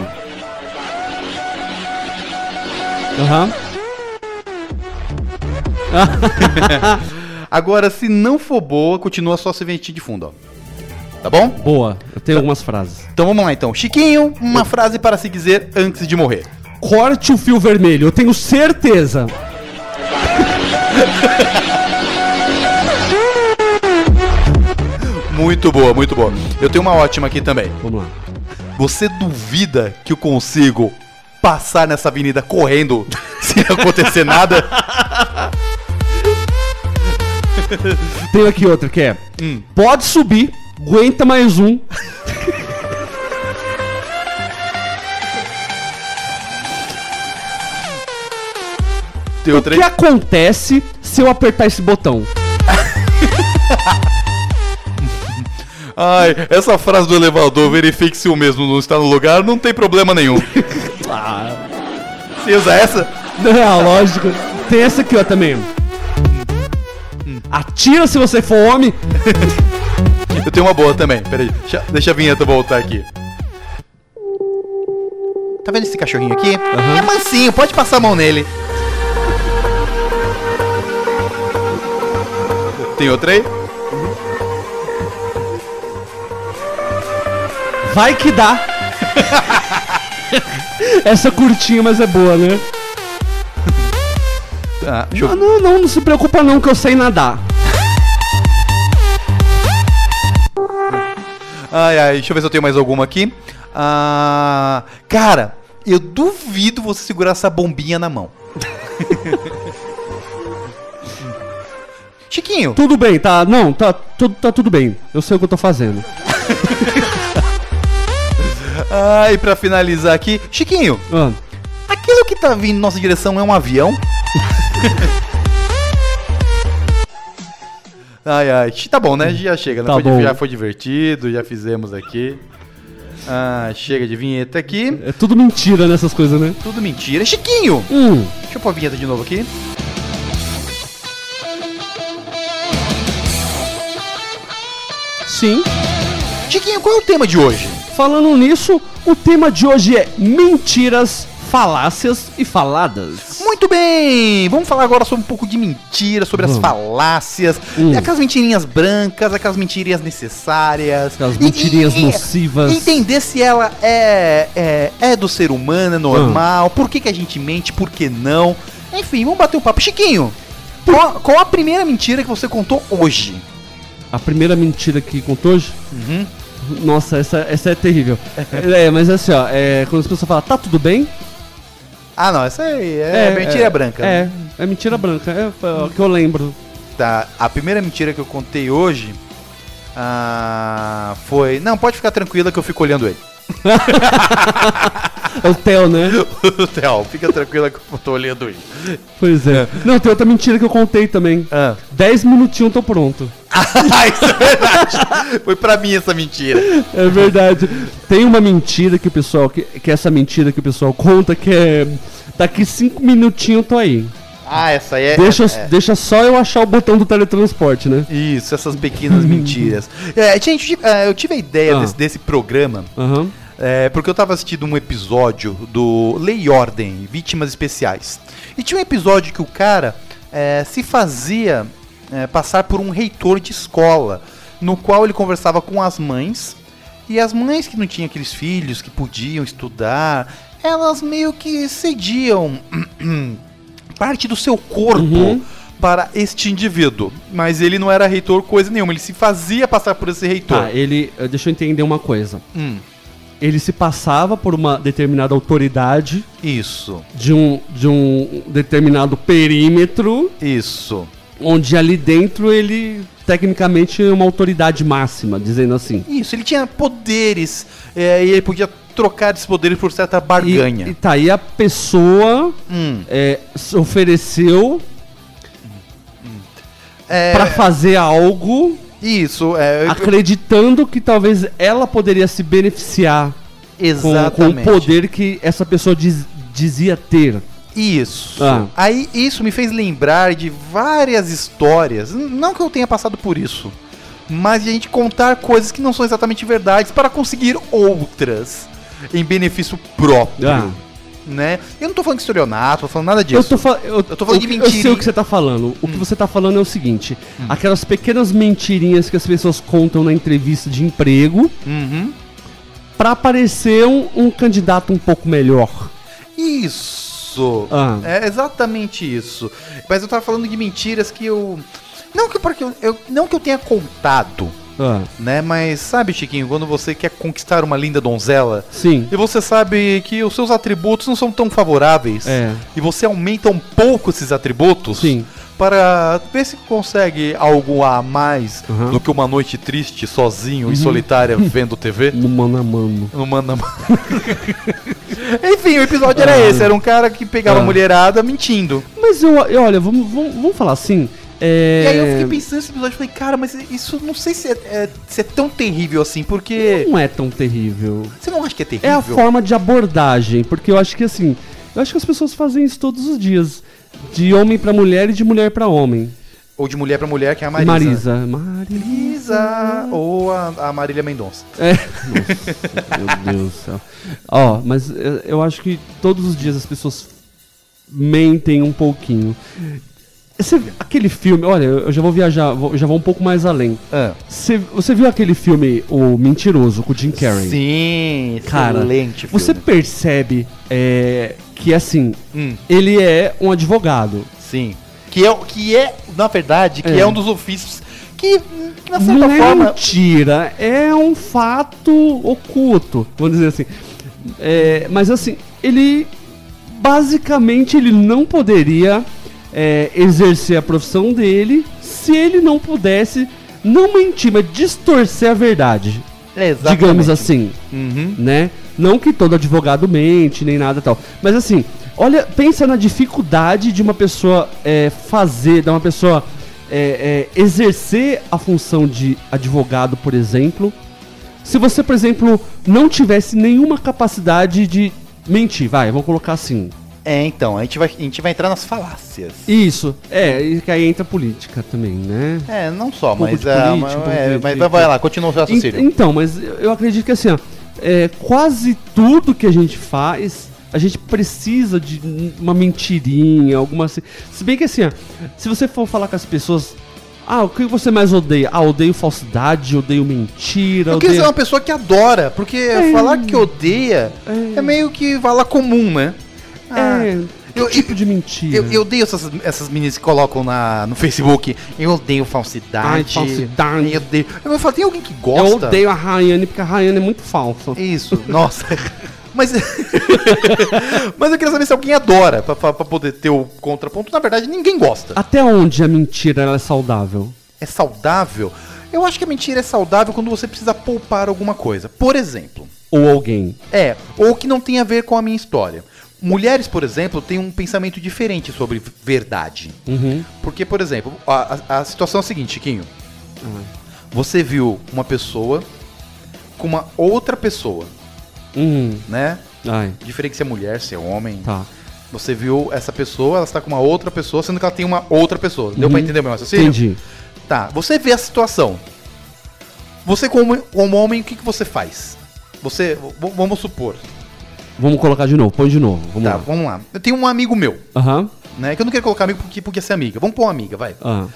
Aham. Agora, se não for boa, continua só serventinha de fundo, ó. Tá bom? Boa. Eu tenho algumas frases. Então vamos lá, então. Chiquinho, uma frase para se dizer antes de morrer. Corte o fio vermelho, eu tenho certeza. Muito boa, muito boa. Eu tenho uma ótima aqui também. Vamos lá. Você duvida que eu consigo passar nessa avenida correndo sem acontecer nada? Tenho aqui outra que é: Hum. pode subir, aguenta mais um. Tem o outra que aí? acontece se eu apertar esse botão? Ai, essa frase do elevador, verifique se o mesmo não está no lugar, não tem problema nenhum. Ah, Você usa essa? não, lógico. Tem essa aqui, ó, também. Atira se você for homem. Eu tenho uma boa também, peraí. Deixa, deixa a vinheta voltar aqui. Tá vendo esse cachorrinho aqui? Uhum. É mansinho, pode passar a mão nele. Tem outra aí? Vai que dá. Essa curtinha, mas é boa, né? Tá, deixa eu... Não, não, não, não se preocupa não que eu sei nadar. Ai, ai, deixa eu ver se eu tenho mais alguma aqui. Ah, cara, eu duvido você segurar essa bombinha na mão. Chiquinho. Tudo bem, tá? Não, tá, tudo, tá tudo bem. Eu sei o que eu tô fazendo. Ah, e pra finalizar aqui, Chiquinho, Ah, aquilo que tá vindo em nossa direção é um avião? Ai, ai, tá bom, né? Já chega, né? Tá Foi di- bom. já foi divertido, já fizemos aqui. Ah, chega de vinheta aqui. é tudo mentira nessas coisas, né? Tudo mentira. Chiquinho, Hum, deixa eu pôr a vinheta de novo aqui. sim. Chiquinho, qual é o tema de hoje? Falando nisso, o tema de hoje é mentiras, falácias e faladas. Muito bem! Vamos falar agora sobre um pouco de mentira, sobre as Vamos. falácias, Hum. aquelas mentirinhas brancas, aquelas mentirinhas necessárias. Aquelas E- mentirinhas e- e- nocivas. Entender se ela é, é, é do ser humano, é normal, por que, que a gente mente, por que não. Enfim, vamos bater um papo. Chiquinho, qual, qual a primeira mentira que você contou hoje? A primeira mentira que contou hoje? Uhum. Nossa, essa, essa é terrível. É, mas assim, ó, é, quando as pessoas falam, tá tudo bem? Ah, não, essa aí é, mentira branca. É, é mentira branca, é, é o que eu lembro. Tá, a primeira mentira que eu contei hoje ah, foi... Não, pode ficar tranquila que eu fico olhando ele. É o Theo, né? Theo, fica tranquila que eu tô olhando ele. Pois é. Não, tem outra mentira que eu contei também. Ah. Dez minutinhos tô pronto. Ah, isso é verdade. Foi pra mim essa mentira. É verdade. Tem uma mentira que o pessoal, que, que essa mentira que o pessoal conta que é daqui cinco minutinhos eu tô aí. Ah, essa aí é... deixa, é- deixa só eu achar o botão do teletransporte, né? Isso, essas pequenas mentiras. É, gente, eu tive- é, eu tive a ideia Ah. desse, desse programa Aham. é, porque eu tava assistindo um episódio do Lei e Ordem, Vítimas Especiais. E tinha um episódio que o cara é, se fazia é, passar por um reitor de escola, no qual ele conversava com as mães, e as mães que não tinham aqueles filhos que podiam estudar, elas meio que cediam parte do seu corpo Uhum. para este indivíduo. Mas ele não era reitor coisa nenhuma, ele se fazia passar por esse reitor. Tá, ele. eh, Deixa eu entender uma coisa. Hum, Ele se passava por uma determinada autoridade isso, de um, de um determinado perímetro, isso. onde ali dentro ele tecnicamente é uma autoridade máxima, dizendo assim. Isso, ele tinha poderes é, e ele podia trocar esses poderes por certa barganha. E, e tá aí a pessoa Hum. é, se ofereceu É, pra fazer algo isso, é, acreditando que talvez ela poderia se beneficiar com, com o exatamente. poder que essa pessoa diz- dizia ter. Isso. Ah. Aí isso me fez lembrar de várias histórias, n- não que eu tenha passado por isso, mas de a gente contar coisas que não são exatamente verdades para conseguir outras em benefício próprio. Ah. Né? Eu não tô falando de estelionato, tô falando nada disso. Eu tô, fa- eu, Eu tô falando eu- de Eu mentira. sei o que você tá falando. O que você tá falando é o seguinte: aquelas pequenas mentirinhas que as pessoas contam na entrevista de emprego Uhum. pra parecer um, um candidato um pouco melhor. Isso. Ah. É exatamente isso. Mas eu tava falando de mentiras que eu. Não que, porque eu, eu- não que eu tenha contado, Ah, né? Mas sabe, Chiquinho, quando você quer conquistar uma linda donzela sim. e você sabe que os seus atributos não são tão favoráveis É. e você aumenta um pouco esses atributos Sim. para ver se consegue algo a mais Uhum. do que uma noite triste, sozinho e solitária vendo T V. No mano a mano. No mano a mano. Enfim, o episódio era Ah. esse, era um cara que pegava Ah. a mulherada mentindo. Mas eu, eu olha, vamos, vamos, vamos falar assim. É... E aí eu fiquei pensando nesse episódio e falei, cara, mas isso não sei se é, é- se é tão terrível assim, porque... Não é tão terrível. Você não acha que é terrível? É a forma de abordagem, porque eu acho que assim, eu acho que as pessoas fazem isso todos os dias, de homem pra mulher e de mulher pra homem. Ou de mulher pra mulher, que é a Marisa. Marisa, Marisa. Marisa. Ou a, a Marília Mendonça. É. Nossa, meu Deus do céu. Ó, mas eu, eu acho que todos os dias as pessoas mentem um pouquinho. Você, aquele filme, olha, eu já vou viajar, vou, já vou um pouco mais além. Ah. Você, você viu aquele filme, O Mentiroso, com o Jim Carrey? Sim, Cara, excelente você filme. percebe é, que, assim, Hum. ele é um advogado. Sim. Que é, que é, na verdade, que é, É. um dos ofícios que, que na certa Não é forma... mentira, é um fato oculto, vamos dizer assim. É, mas assim, ele basicamente ele não poderia é, exercer a profissão dele se ele não pudesse não mentir, mas distorcer a verdade. É, exatamente. Digamos assim, Uhum. né? Não que todo advogado mente, nem nada tal. Mas assim, olha, pensa na dificuldade de uma pessoa é, fazer, de uma pessoa é, é, exercer a função de advogado, por exemplo, se você, por exemplo, não tivesse nenhuma capacidade de mentir, vai, vamos colocar assim. É, então, a gente, vai, a gente vai entrar nas falácias. Isso, é, e que aí entra política também, né? É, não só, Um pouco mas, de é, política, mas, um pouco é, de- mas de- vai, vai lá, continua o seu raciocínio. Ent- Então, mas eu eu acredito que assim, ó, é, quase tudo que a gente faz, a gente precisa de n- uma mentirinha, alguma assim. Se bem que assim, ó, se você for falar com as pessoas, ah, o que você mais odeia? Ah, odeio falsidade, odeio mentira, Eu queria odeio... ser uma pessoa que adora, porque É. falar que odeia é, meio que vala comum, né? Ah, É, que eu- tipo de mentira? Eu, eu odeio essas, essas meninas que colocam na, no Facebook. Eu odeio falsidade. Ai, falsidade. Eu odeio. Eu falo, tem alguém que Eu gosta? odeio a Rayane, porque a Rayane é muito falsa. Isso, nossa. Mas, mas eu queria saber se alguém adora, pra, pra, pra poder ter o contraponto. Na verdade, ninguém gosta. Até onde a mentira ela é saudável? É saudável? Eu acho que a mentira é saudável quando você precisa poupar alguma coisa. Por exemplo. Ou alguém. É, ou que não tem a ver com a minha história. Mulheres, por exemplo, têm um pensamento diferente sobre verdade. Uhum. Porque, por exemplo, a, a- a situação é a seguinte, Chiquinho. Você viu uma pessoa com uma outra pessoa, Uhum. né? Ai, Diferente se é mulher, se é homem. tá. Você viu essa pessoa, ela está com uma outra pessoa, sendo que ela tem uma outra pessoa. Deu Uhum. pra entender meu raciocínio? Entendi. Tá, você vê a situação. Você, como, como homem, o que, que você faz? Você, v- vamos supor. Vamos colocar de novo, põe de novo. Vamos Tá, lá. vamos lá. Eu tenho um amigo meu, Aham. né? Que eu não quero colocar amigo porque podia ser amiga. Vamos pôr uma amiga, vai. Ah.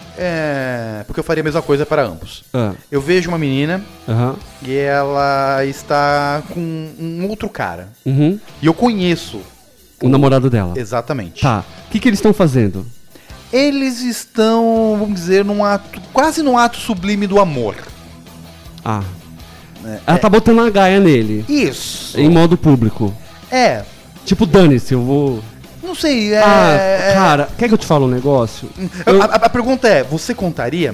É, porque eu faria a mesma coisa para ambos. Ah. Eu vejo uma menina Aham. e ela está com um outro cara. Uhum. E eu conheço. O namorado dela. Exatamente. Tá. O que, que eles estão fazendo? Eles estão, vamos dizer, num ato, quase num ato sublime do amor. Ah. né? Ela tá botando a gaia nele. Isso. Em modo público. É. Tipo, dane-se, eu vou. Não sei, é. Ah, é- cara, quer que eu te fale um negócio? A, a- a pergunta é: você contaria?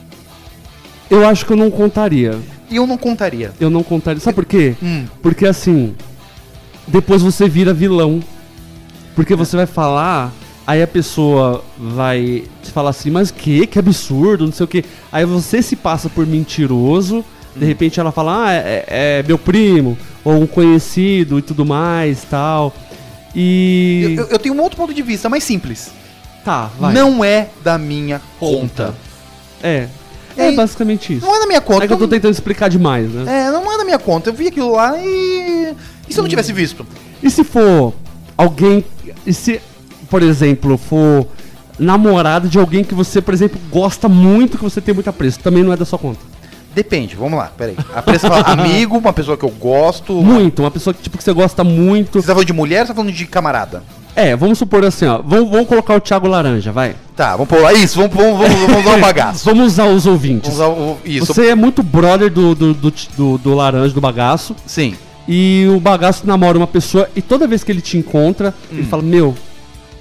Eu acho que eu não contaria. E eu não contaria. Eu não contaria. Sabe por quê? Hum. Porque assim, depois você vira vilão. Porque você vai falar, aí a pessoa vai te falar assim, mas que? Que absurdo, não sei o que. Aí você se passa por mentiroso, de repente ela fala, ah, é, é meu primo, ou um conhecido e tudo mais, tal. E... Eu, eu tenho um outro ponto de vista, mais simples. Tá, vai. Não é da minha conta. É, E é aí, basicamente isso. Não é da minha conta. É que eu tô não- tentando explicar demais, né? É, não é da minha conta. Eu vi aquilo lá e. E se eu não tivesse visto? E se for alguém. E se, por exemplo, for namorada de alguém que você, por exemplo, gosta muito, que você tem muito apreço, também não é da sua conta. Depende, vamos lá, peraí. A pessoa fala amigo, uma pessoa que eu gosto. Muito, uma pessoa que, tipo, que você gosta muito. Você tá falando de mulher ou você tá falando de camarada? É, vamos supor assim, ó. Vamos, vamos colocar o Thiago Laranja, vai. Tá, vamos pôr lá. Isso, vamos, vamos, vamos, vamos usar o bagaço. Vamos usar os ouvintes. Vamos usar o, isso. Você é muito brother do, do, do, do, do Laranja, do Bagaço. Sim. E o Bagaço namora uma pessoa e toda vez que ele te encontra, ele fala, meu,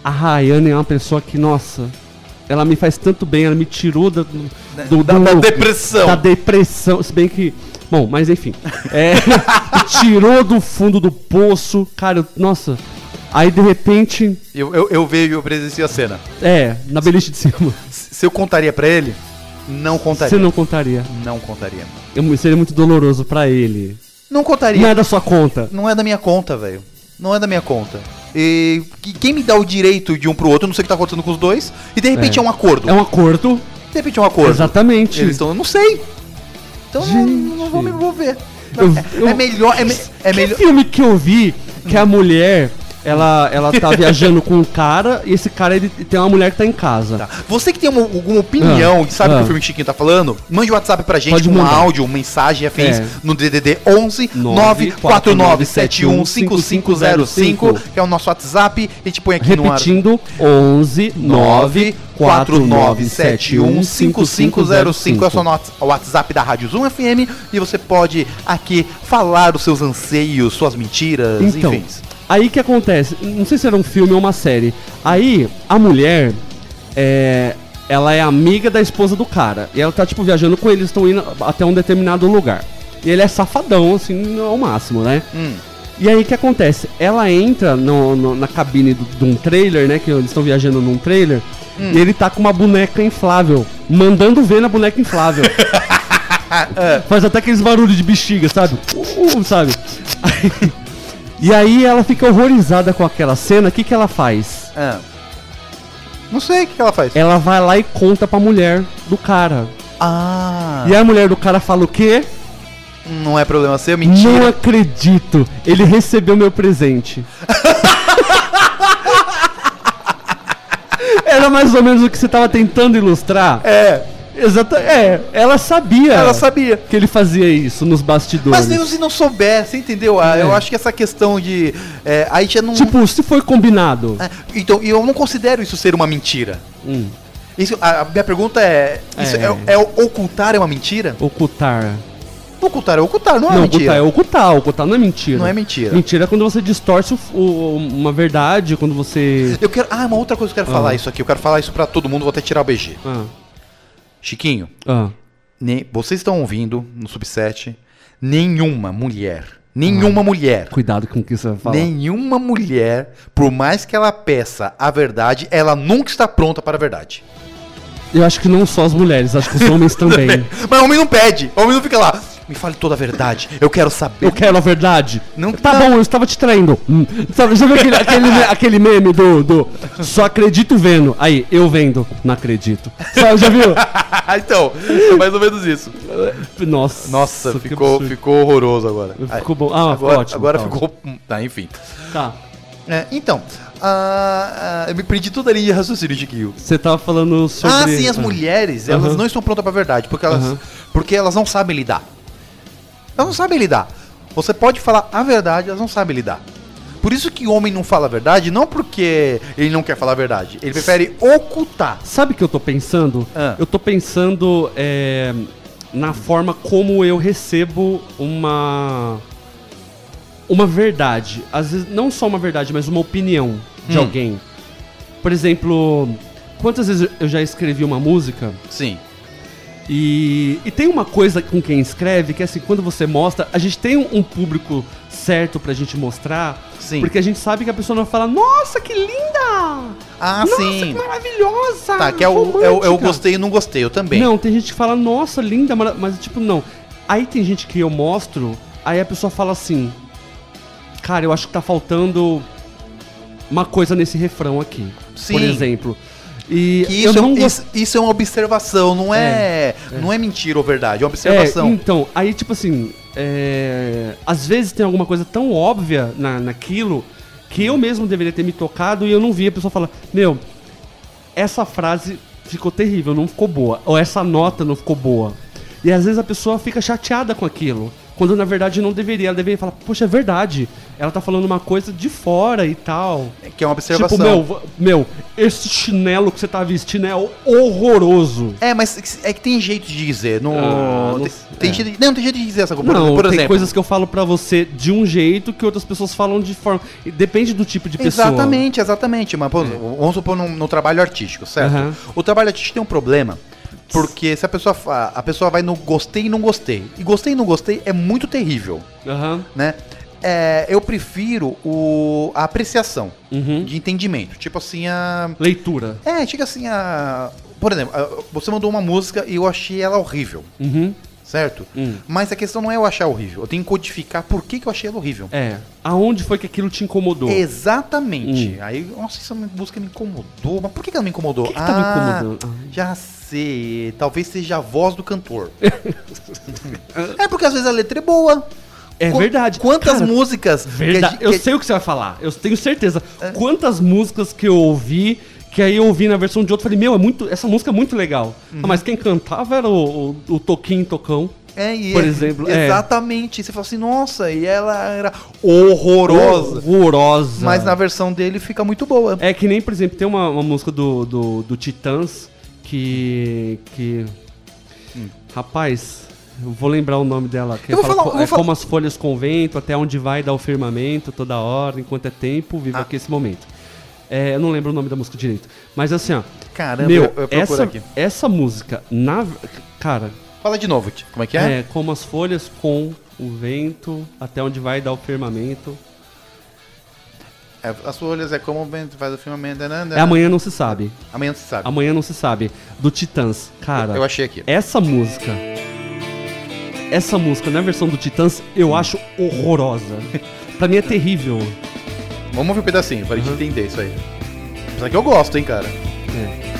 a Rayane é uma pessoa que, nossa, ela me faz tanto bem, ela me tirou da, do, Da- do- da depressão. Da depressão, se bem que... Bom, mas enfim. É, tirou do fundo do poço, cara, eu- nossa... Aí, de repente... Eu, eu, eu vejo, eu presencio a cena. É, na beliche de cima. Se eu contaria pra ele, não contaria. Você não contaria. Não contaria. Eu, seria muito doloroso pra ele. Não contaria. Não é da sua conta. Não é da minha conta, velho. Não é da minha conta. E que- quem me dá o direito de um pro outro, eu não sei o que tá acontecendo com os dois, e de repente é, É. um acordo. É um acordo. De repente é um acordo. Exatamente. Eles estão, eu não sei. Então não, não vou me envolver. Não, é, Eu- é melhor, é, me- é que melhor. filme que eu vi que a mulher, ela, ela tá viajando com um cara e esse cara ele tem uma mulher que tá em casa. Tá. Você que tem uma, alguma opinião Ah, e sabe o ah. que o filme que Chiquinho tá falando, mande o WhatsApp pra gente Pode com um mandar. áudio, mensagem, afins, É. no D D D onze nove quatro nove sete um cinco cinco zero cinco, que é o nosso WhatsApp, a gente põe aqui no ar. Repetindo, onze nove quatro nove sete um cinco cinco zero cinco. É o nosso WhatsApp da Rádio Zoom F M e você pode aqui falar os seus anseios, suas mentiras, Então, enfim. aí que acontece, não sei se era um filme ou uma série. Aí, a mulher, é, ela é amiga da esposa do cara. E ela tá, tipo, viajando com eles, estão indo até um determinado lugar. E ele é safadão, assim, ao máximo, né? Hum. E aí, o que acontece? Ela entra no, no- na cabine do- de um trailer, né? Que eles estão viajando num trailer. Hum. E ele tá com uma boneca inflável, mandando ver na boneca inflável. Faz até aqueles barulhos de bexiga, sabe? Uh, uh, sabe? E aí ela fica horrorizada com aquela cena, o que que ela faz? Ah. Não sei o que que ela faz. Ela vai lá e conta pra mulher do cara. Ah. E a mulher do cara fala o quê? Não é problema seu, mentira. Não acredito, ele recebeu meu presente. Era mais ou menos o que você tava tentando ilustrar. É. Exato, é, ela sabia. Ela sabia. Que ele fazia isso nos bastidores. Mas mesmo se não souber, você entendeu? Ah, É. Eu acho que essa questão de. É, aí já não. Tipo, se foi combinado. É, então, e eu não considero isso ser uma mentira. Hum. Isso, a, a minha pergunta é: isso É. é. é ocultar é uma mentira? Ocultar. Ocultar é ocultar, não é Não, mentira. ocultar é ocultar, ocultar não é mentira. Não é mentira. Mentira é quando você distorce o- o- uma verdade, quando você... Eu quero. Ah, uma outra coisa que eu quero Ah. falar isso aqui. Eu quero falar isso pra todo mundo, vou até tirar o B G. Ah, Chiquinho, ah, ne- vocês estão ouvindo no Subset, nenhuma mulher, nenhuma mulher, cuidado com o que você vai falar. nenhuma mulher, por mais que ela peça a verdade, ela nunca está pronta para a verdade. Eu acho que não só as mulheres, acho que os homens também. Mas o homem não pede, o homem não fica lá. Me fale toda a verdade, eu quero saber. Eu quero a verdade. Não- tá não. bom, eu estava te traindo. Hum. Sabe, já viu aquele, aquele, me- aquele meme do, do só acredito vendo. Aí, eu vendo, não acredito. Sabe, já viu? Então, é mais ou menos isso. Nossa. Nossa, que ficou, absurdo. ficou horroroso agora. Ficou bom. Ah, ficou agora, ótimo, Agora tá ficou. Tá, enfim. Tá. É, então, ah, ah, eu me perdi toda a linha de raciocínio, Chiquinho. Você tava falando sobre... Ah, sim, as mulheres, elas Aham. não estão prontas pra verdade, porque elas, Aham. porque elas não sabem lidar. Elas não sabem lidar. Você pode falar a verdade, elas não sabem lidar. Por isso que o homem não fala a verdade, não porque ele não quer falar a verdade, ele prefere ocultar. Sabe o que eu tô pensando? Ah. Eu tô pensando é, na forma como eu recebo uma uma verdade. Às vezes, não só uma verdade, mas uma opinião de Hum. alguém. Por exemplo, quantas vezes eu já escrevi uma música Sim. e, e tem uma coisa com quem escreve que é assim, quando você mostra, a gente tem um, um público certo pra gente mostrar, Sim. porque a gente sabe que a pessoa não vai falar, nossa, que linda! Ah, Nossa, sim. que maravilhosa! Tá, que é o, é, o, é o romântica." gostei e não gostei, eu também. Não, tem gente que fala, nossa, linda, mara-", mas tipo, não. Aí tem gente que eu mostro, aí a pessoa fala assim, cara, eu acho que tá faltando uma coisa nesse refrão aqui, Sim. por exemplo. E Que eu isso, é, não um- gosto... isso, isso é uma observação, não é, não é mentira ou verdade, é uma É, observação. então, aí tipo assim, é, às vezes tem alguma coisa tão óbvia na, naquilo que eu mesmo deveria ter me tocado e eu não vi. A pessoa fala, meu, essa frase ficou terrível, não ficou boa. Ou essa nota não ficou boa. E às vezes a pessoa fica chateada com aquilo. Quando na verdade não deveria. Ela deveria falar, poxa, é verdade. Ela tá falando uma coisa de fora e tal. Que é uma observação. Tipo, meu, meu, esse chinelo que você tá vestindo é horroroso. É, mas é que tem jeito de dizer. No... Ah, não tem, sei. tem É. jeito de... Não, tem jeito de dizer essa coisa. Não, por tem exemplo. coisas que eu falo pra você de um jeito que outras pessoas falam de forma. E depende do tipo de pessoa. Exatamente, exatamente. Mas, pô, vamos supor no, no trabalho artístico, certo? Aham. O trabalho artístico tem um problema. Porque se a pessoa fa- a pessoa vai no gostei e não gostei. E gostei e não gostei é muito terrível. Aham. Né? É, eu prefiro o, a apreciação Uhum. de entendimento. Tipo assim, a. Leitura. É, chega assim a. Por exemplo, a- você mandou uma música e eu achei ela horrível. Uhum. Certo? Hum. Mas a questão não é eu achar horrível. Eu tenho que codificar por que, que eu achei ela horrível. É. Aonde foi que aquilo te incomodou? Exatamente. Hum. Aí, nossa, essa música me incomodou. Mas por que, que ela me incomodou? que que tá me incomodando? Ah. Já sei. Talvez seja a voz do cantor. É porque às vezes a letra é boa. É Qu- verdade. Quantas Cara, músicas. que a Verdade. gente- Eu que- sei o que você vai falar. Eu tenho certeza. É. Quantas músicas que eu ouvi, que aí eu ouvi na versão de outro, falei, meu, é muito, essa música é muito legal. Uhum. Ah, mas quem cantava era o, o, o Toquinho Tocão. É, e por é- exemplo. é. Exatamente. Você fala assim, nossa, e ela era horrorosa. Horrorosa. Mas na versão dele fica muito boa. É que nem, por exemplo, tem uma, uma música do, do, do Titãs que. que. Rapaz, eu vou lembrar o nome dela. Que Eu vou fala, falar- eu co- vou é falar- como as folhas com vento, até onde vai dar o firmamento, toda hora, enquanto é tempo, viva Ah. aqui esse momento. É, eu não lembro o nome da música direito. Mas assim, ó. Caramba, meu, eu- eu procuro essa, aqui. essa música, na. Cara. Fala de novo, Ti. Como é que é? É, como as folhas com o vento, até onde vai dar o firmamento. É, as folhas é como o vento faz o firmamento. É Amanhã Não Se Sabe. Amanhã se sabe. Amanhã Não Se Sabe, do Titãs. Cara, Eu achei aqui. essa música, essa música na versão do Titãs, eu acho horrorosa. Pra mim é terrível. Vamos ouvir um pedacinho pra Uhum. gente entender isso aí. Apesar que eu gosto, hein, cara. É.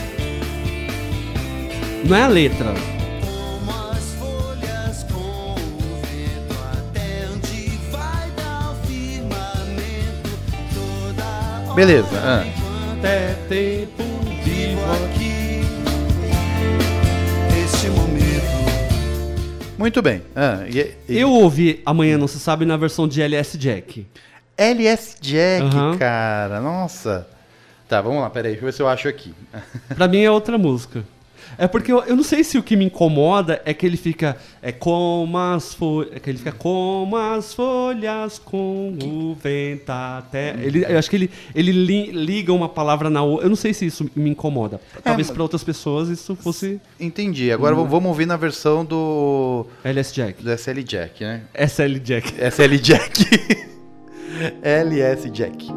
Não é a letra. Beleza. ah. Até tempo vivo aqui. Este momento. Muito bem. Ah, e- e- Eu ouvi Amanhã Não Se Sabe na versão de L S Jack. L S Jack, Aham. cara. Nossa. Tá, vamos lá, peraí. Deixa eu ver se eu acho aqui. Pra mim é outra música. É porque eu, eu não sei se o que me incomoda é que ele fica. É como as folhas. É que ele fica como as folhas com o vento até. Ele, eu acho que ele, ele li- liga uma palavra na outra. Eu não sei se isso me incomoda. Talvez mas- pra outras pessoas isso fosse. Entendi. Agora Uhum. vamos ouvir na versão do. L S Jack. Do S L Jack, né? S L Jack. S L Jack. L S Jack.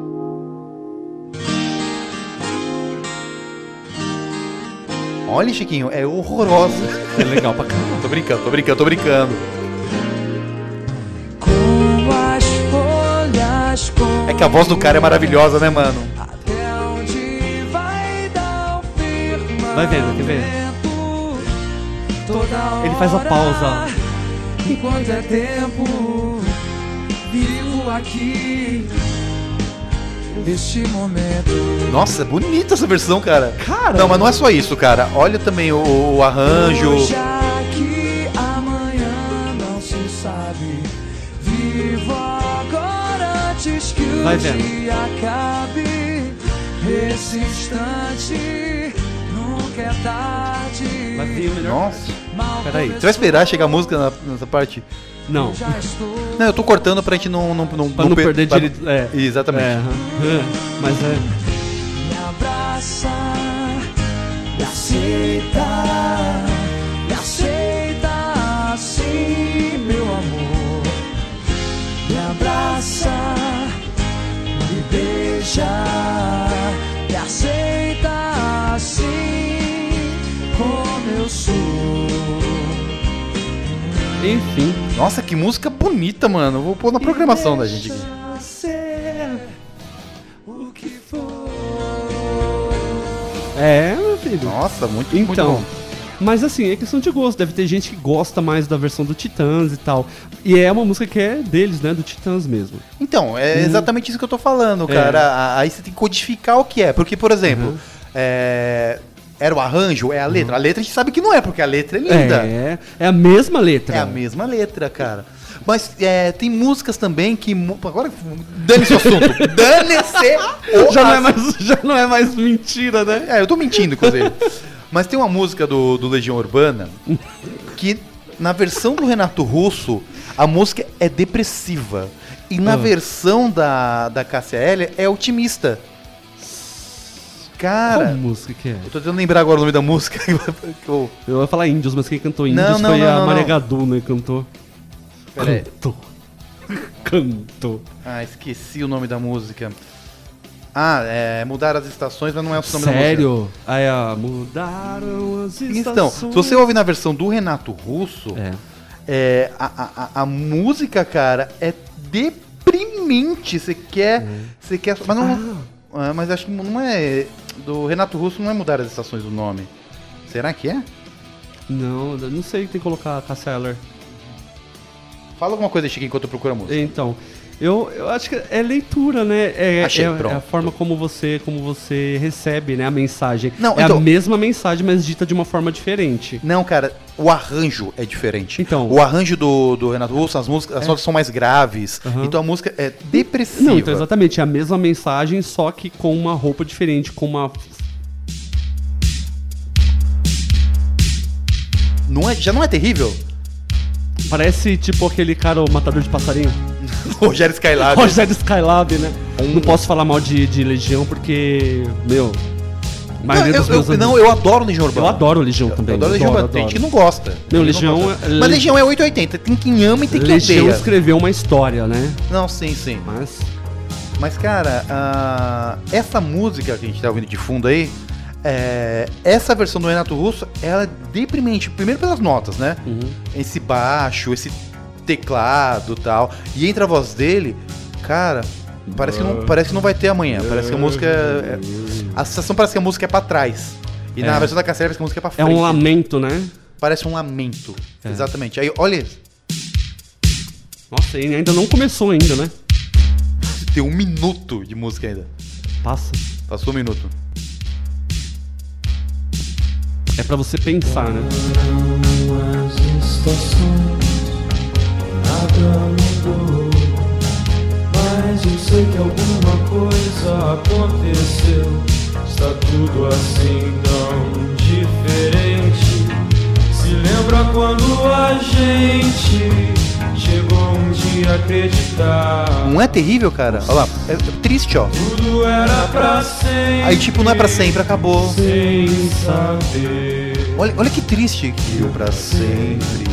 Olha, Chiquinho, é horrorosa. É legal pra caramba. Tô brincando, tô brincando, tô brincando. Com as folhas com É que a voz do cara é maravilhosa, né, mano? até onde vai dar o firmamento. Vai vendo, quer ver? Toda hora, Ele faz a pausa. enquanto é tempo, vivo aqui. Este momento. Nossa, é bonita essa versão, cara. Cara! Não, mas não é só isso, cara. Olha também o, o arranjo. Já que amanhã não se sabe, vivo agora antes que o Vai vendo. dia acabe. Esse instante nunca é tarde. Vai vir o melhor. Nossa. Mal Peraí, você vai esperar chegar a música na- nessa parte? Não. já estou. Não, eu tô cortando pra gente não... não, não Pra não per- perder pra- direito. É. Exatamente. É, aham. É, mas é. Me abraça, me aceita, me aceita assim, meu amor. Me abraça, me beija, me aceita assim, como eu sou. Enfim. Nossa, que música bonita, mano. Eu vou pôr na programação da gente aqui. O que for. É, meu filho. Nossa, muito, Então, muito bom. mas assim, é questão de gosto. Deve ter gente que gosta mais da versão do Titãs e tal. E é uma música que é deles, né? Do Titãs mesmo. Então, é Hum. exatamente isso que eu tô falando, É. cara. A- Aí você tem que codificar o que é. Porque, por exemplo, Uhum. é, era o arranjo, é a letra. A letra a gente sabe que não é, porque a letra é linda. É, é a mesma letra. É a mesma letra, cara. Mas é, tem músicas também que... mu- Agora, dane-se o assunto. Dane-se o Já não, é assunto. mais, já não é mais mentira, né? É, eu tô mentindo, inclusive. Mas tem uma música do, do Legião Urbana que, na versão do Renato Russo, a música é depressiva. E na Ah. versão da, da Cássia Eller é otimista. Cara, Qual música que é? eu tô tentando lembrar agora o nome da música. que eu- Eu ia falar Índios, mas quem cantou Índios Não, não, foi não, a não, Maria não. Gadu, né? Cantou. Pera aí. Cantou. Cantou. Ah, esqueci o nome da música. Ah, é Mudar as Estações, mas não é o nome da música. Sério? Aí, ó, mudaram as estações. Então, se você ouve na versão do Renato Russo, É. é, a, a, a- a música, cara, é deprimente. Você quer. Você quer. Mas não. Ah, mas acho que não é. Do Renato Russo não é Mudar as Estações o nome. Será que é? Não, eu não sei, tem que colocar a Cássia Eller. Fala alguma coisa, Chico, enquanto eu procuro a música. Então, eu, eu acho que é leitura, né? É, Achei, é, pronto. é a forma como você, como você recebe, né, a mensagem. Não, é então- a mesma mensagem, mas dita de uma forma diferente. Não, cara, o arranjo é diferente. Então. O arranjo do, do Renato Russo, as músicas, as notas são mais graves. Aham. Então a música é depressiva. Não, então exatamente, é a mesma mensagem, só que com uma roupa diferente, com uma... Não é, já não é terrível? Parece tipo aquele cara, o matador de passarinho. Rogério Skylab. Rogério Skylab, né? Não posso falar mal de, de Legião, porque, meu... a Não, maioria eu, dos meus eu, amigos- não, eu adoro Legião Urbana. Eu adoro Legião também. Eu adoro Legião Urbana. Tem gente que não gosta. Meu, Tem gente que Legião... gosta. é- Mas Legião é oitocentos e oitenta. Tem quem ama e tem quem Legião odeia. escreveu uma história, né? Não, sim, sim. Mas... Mas, cara, ah, essa música que a gente tá ouvindo de fundo aí, é, essa versão do Renato Russo, ela é deprimente. Primeiro pelas notas, né? Uhum. Esse baixo, esse teclado e tal. E entre a voz dele, cara, parece que não, parece que não vai ter amanhã. Parece que a música... É, a sensação parece que a música é pra trás. E É. na versão da Cássia parece que a música é pra É frente. um lamento, né? Parece um lamento. É. Exatamente. Aí, olha, Nossa, e ainda não começou ainda, né? tem um minuto de música ainda. Passa. Passou um minuto. É pra você pensar, né? As estações, nada mudou, mas eu sei que alguma coisa aconteceu. Está tudo assim tão diferente. Se lembra quando a gente chegou um dia a acreditar? Não é terrível, cara? Olha lá, é triste, ó. Tudo era pra sempre. Aí, tipo, não é pra sempre, acabou. Sem saber. Olha, olha que triste que o pra sempre.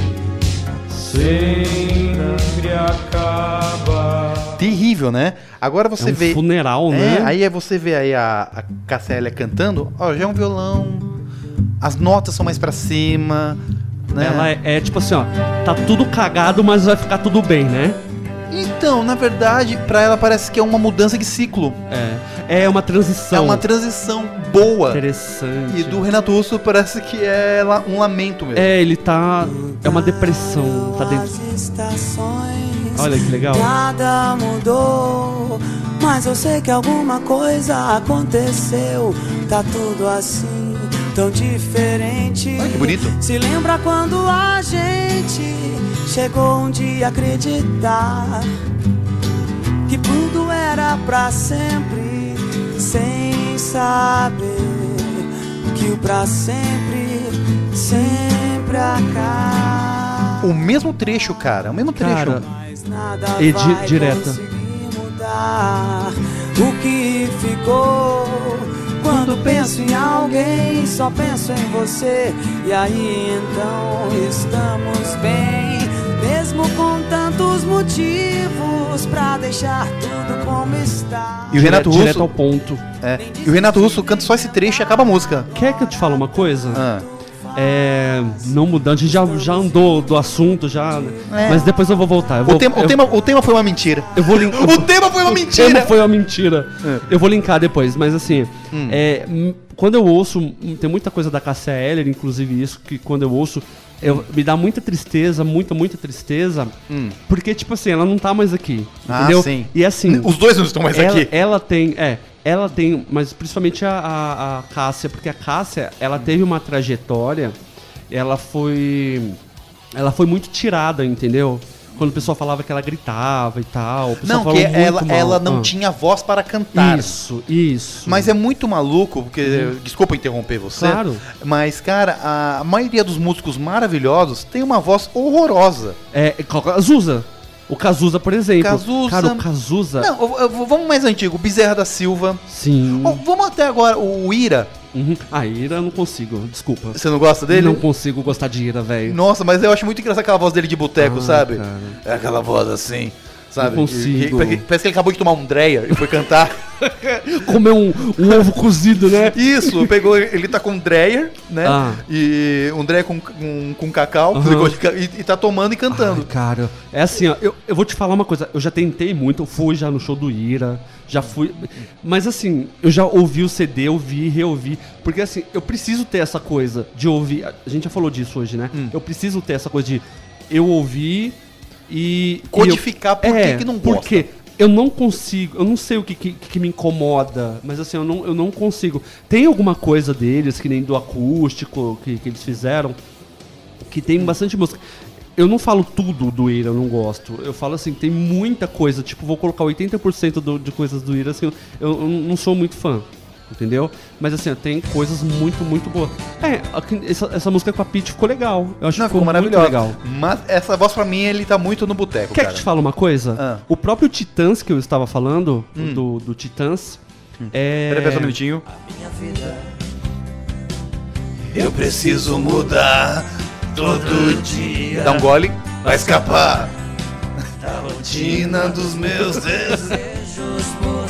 Sempre acaba. Terrível, né? Agora você É um vê. funeral, É, né? aí é você vê aí a, a Cássia Eller cantando, ó, já é um violão. As notas são mais pra cima, né? Ela é, é tipo assim, ó, tá tudo cagado, mas vai ficar tudo bem, né? Então, na verdade, pra ela parece que é uma mudança de ciclo. É, é uma transição. É uma transição boa. Interessante. E do Renato Russo parece que é la- um lamento mesmo. É, ele tá... É uma depressão, tá dentro... Olha que legal. Nada mudou, mas eu sei que alguma coisa aconteceu. Tá tudo assim, tão diferente. Olha que bonito. Se lembra quando a gente chegou um dia a acreditar que tudo era pra sempre, sem saber que o pra sempre sempre acaba. O mesmo trecho, cara. O mesmo trecho. Cara, Nada e vai di- direta. conseguir mudar o que ficou. Quando penso em alguém, só penso em você. E aí então estamos bem, mesmo com tantos motivos pra deixar tudo como está. E o Renato Russo. Direto ao ponto. É. E o Renato Russo canta só esse trecho e acaba a música. Quer que eu te fale uma coisa? Ah. É... Não mudando, a gente já, já andou do assunto, já... É. Mas depois eu vou voltar. Eu vou, O tema, o, eu- tema, o tema foi uma mentira. Eu vou lin- O tema foi uma O mentira. tema foi uma mentira. É. Eu vou linkar depois, mas assim, Hum. é, m- quando eu ouço, m- tem muita coisa da Cássia Eller, inclusive isso, que quando eu ouço, eu, me dá muita tristeza, muita, muita tristeza, Hum. porque, tipo assim, ela não tá mais aqui, Ah, entendeu? sim. E assim... Os dois não estão mais ela, aqui. Ela tem, é, ela tem, mas principalmente a, a, a Cássia, porque a Cássia, ela teve uma trajetória, ela foi... Ela foi muito tirada, entendeu? quando o pessoal falava que ela gritava e tal. O pessoal Não, falou que muito ela, mal. ela não Ah. tinha voz para cantar. Isso, isso. Mas é muito maluco, porque, desculpa interromper você, Claro. mas, cara, a maioria dos músicos maravilhosos tem uma voz horrorosa. É, Cazuza. O Cazuza, por exemplo. Cazuza. Cara, o Cazuza... Não, eu- eu- vamos mais antigo, Bezerra da Silva. Sim. Ó, vamos até agora, o Ira. Uhum. Ah, Ira eu não consigo, desculpa. Você não gosta dele? Não consigo gostar de Ira, velho. Nossa, mas eu acho muito engraçado aquela voz dele de boteco, Ah, sabe? cara. É aquela voz assim, sabe? Não consigo. E- e- Parece que ele acabou de tomar um Dreyer e foi cantar. Comer um, um ovo cozido, né? Isso, pegou, ele tá com um Dreyer, né? Ah. E um Dreyer com, com, com cacau, Aham. ficou de ca- e, e tá tomando e cantando. Ai, cara, é assim, ó, eu, eu vou te falar uma coisa, eu já tentei muito, eu fui já no show do Ira, já fui, mas assim, eu já ouvi o C D, ouvi, reouvi, porque assim, eu preciso ter essa coisa de ouvir, a gente já falou disso hoje, né? Hum. Eu preciso ter essa coisa de eu ouvir e... Codificar e eu, por que é, que não gosta. Porque eu não consigo, eu não sei o que, que, que me incomoda, mas assim, eu não, eu não consigo. Tem alguma coisa deles, que nem do acústico, que, que eles fizeram, que tem bastante música. Eu não falo tudo do Ira, eu não gosto. Eu falo assim, tem muita coisa, tipo, vou colocar oitenta por cento do, de coisas do Ira, assim, eu, eu não sou muito fã, entendeu? Mas assim, tem coisas muito, muito boas. É, aqui- essa, essa música com a Pitty ficou legal. Eu acho Não, que ficou, ficou muito maravilhosa. legal. Mas essa voz pra mim, ele tá muito no boteco, Quer cara. que te fale uma coisa? Ah. O próprio Titãs que eu estava falando, Hum. do, do Titãs, é... Peraí, pera só um minutinho. Eu preciso mudar todo dia. Dá um gole. Vai escapar da rotina dos meus desejos.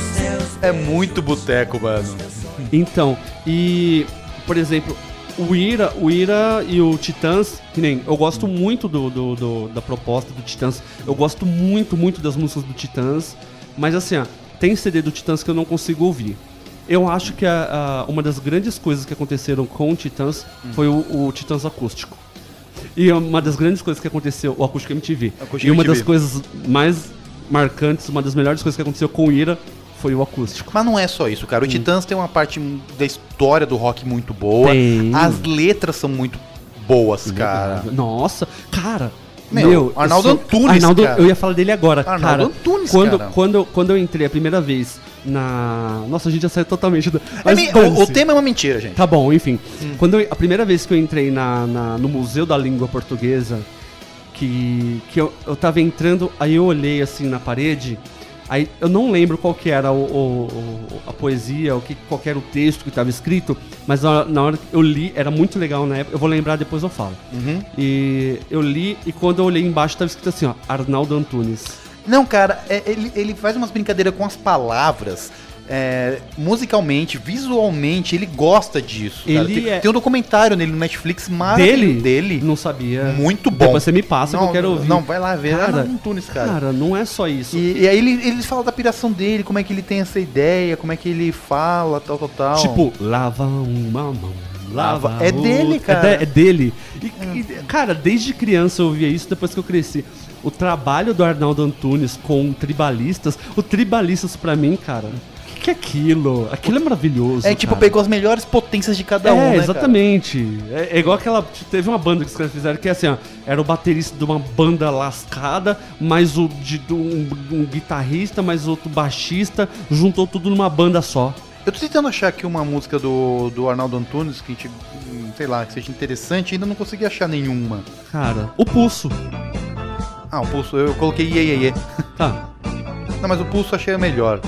É muito boteco, mano. Então, e, por exemplo, o Ira, o Ira e o Titãs, que nem, eu gosto muito do, do- do- da proposta do Titãs, eu gosto muito, muito das músicas do Titãs, mas assim, ó, tem C D do Titãs que eu não consigo ouvir. Eu acho que a- a- uma das grandes coisas que aconteceram com o Titãs foi o, o Titãs acústico. E uma das grandes coisas que aconteceu, o acústico M T V. Acústico e uma M T V. das coisas mais marcantes, uma das melhores coisas que aconteceu com o Ira foi o acústico. Mas não é só isso, cara. O Titãs tem uma parte da história do rock muito boa. Tem. As letras são muito boas, cara. Nossa, cara. Meu, Meu, eu Arnaldo sou- Antunes, Arnaldo, cara. eu ia falar dele agora. Arnaldo cara, Antunes, quando, cara. Quando, quando eu entrei a primeira vez na... Nossa, a gente já saiu totalmente... Do... É Mas me- o, dane-se. o tema é uma mentira, gente. Tá bom, enfim. Quando eu- a primeira vez que eu entrei na, na- no Museu da Língua Portuguesa, que, que eu, eu tava entrando, aí eu olhei assim na parede, aí eu não lembro qual que era o, o- o- a poesia, o que, qual que era o texto que estava escrito, mas na, na hora que eu li, era muito legal na época, eu vou lembrar depois eu falo. Uhum. E eu li, e quando eu olhei embaixo tava escrito assim, ó, Arnaldo Antunes. Não, cara, é- ele, ele faz umas brincadeiras com as palavras. É, musicalmente, visualmente, ele gosta disso. cara. Ele Tem, é- tem um documentário nele no Netflix maravilhoso Dele? dele. Não sabia. Muito bom. Depois você me passa que eu quero ouvir. Não, vai lá ver. Cara, é no Antunes, cara. Cara, não é só isso. E, e aí ele, eles falam da piração dele, como é que ele tem essa ideia, como é que ele fala, tal, tal, tal. Tipo, lava uma mão, lava Lava- é dele, outra. cara. É, de- é dele. E, e, cara, desde criança eu ouvia isso, depois que eu cresci. O trabalho do Arnaldo Antunes com tribalistas, o tribalistas pra mim, cara, o que, que é aquilo? Aquilo é maravilhoso. É tipo, cara. pegou as melhores potências de cada É, um, né, cara? exatamente. É, é igual aquela. Teve uma banda que os caras fizeram que é assim, ó. Era o baterista de uma banda lascada, mais o de, de um, um guitarrista, mais outro baixista, juntou tudo numa banda só. Eu tô tentando achar aqui uma música do, do Arnaldo Antunes que, a gente, hum, sei lá, que seja interessante, ainda não consegui achar nenhuma. Cara, o Pulso. Ah, o Pulso, eu coloquei Iê, Iê, Iê. Tá. Não, mas o Pulso eu achei a melhor.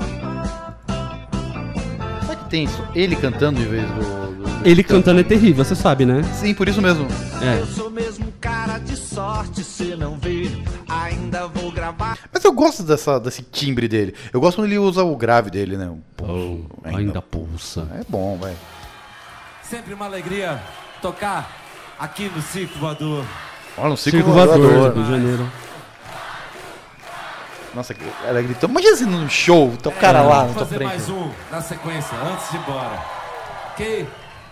Será que tem isso? Ele cantando em vez do... do- do Ele Titãs? cantando é terrível, você sabe, né? Sim, por isso mesmo. É. Eu sou mesmo um cara de sorte, se não vir, ainda vou gravar. Mas eu gosto dessa, desse timbre dele. Eu gosto quando ele usa o grave dele, né? O pulso, ainda pulsa. É bom, vai. Sempre uma alegria tocar aqui no Circo Voador. Olha, no Circo, Circo Voador. Voador, Rio de Janeiro. Nossa, ela gritou. Imagina assim num show, tá o cara lá na Vou tua fazer frente. mais um na sequência, antes de ir embora. Ok?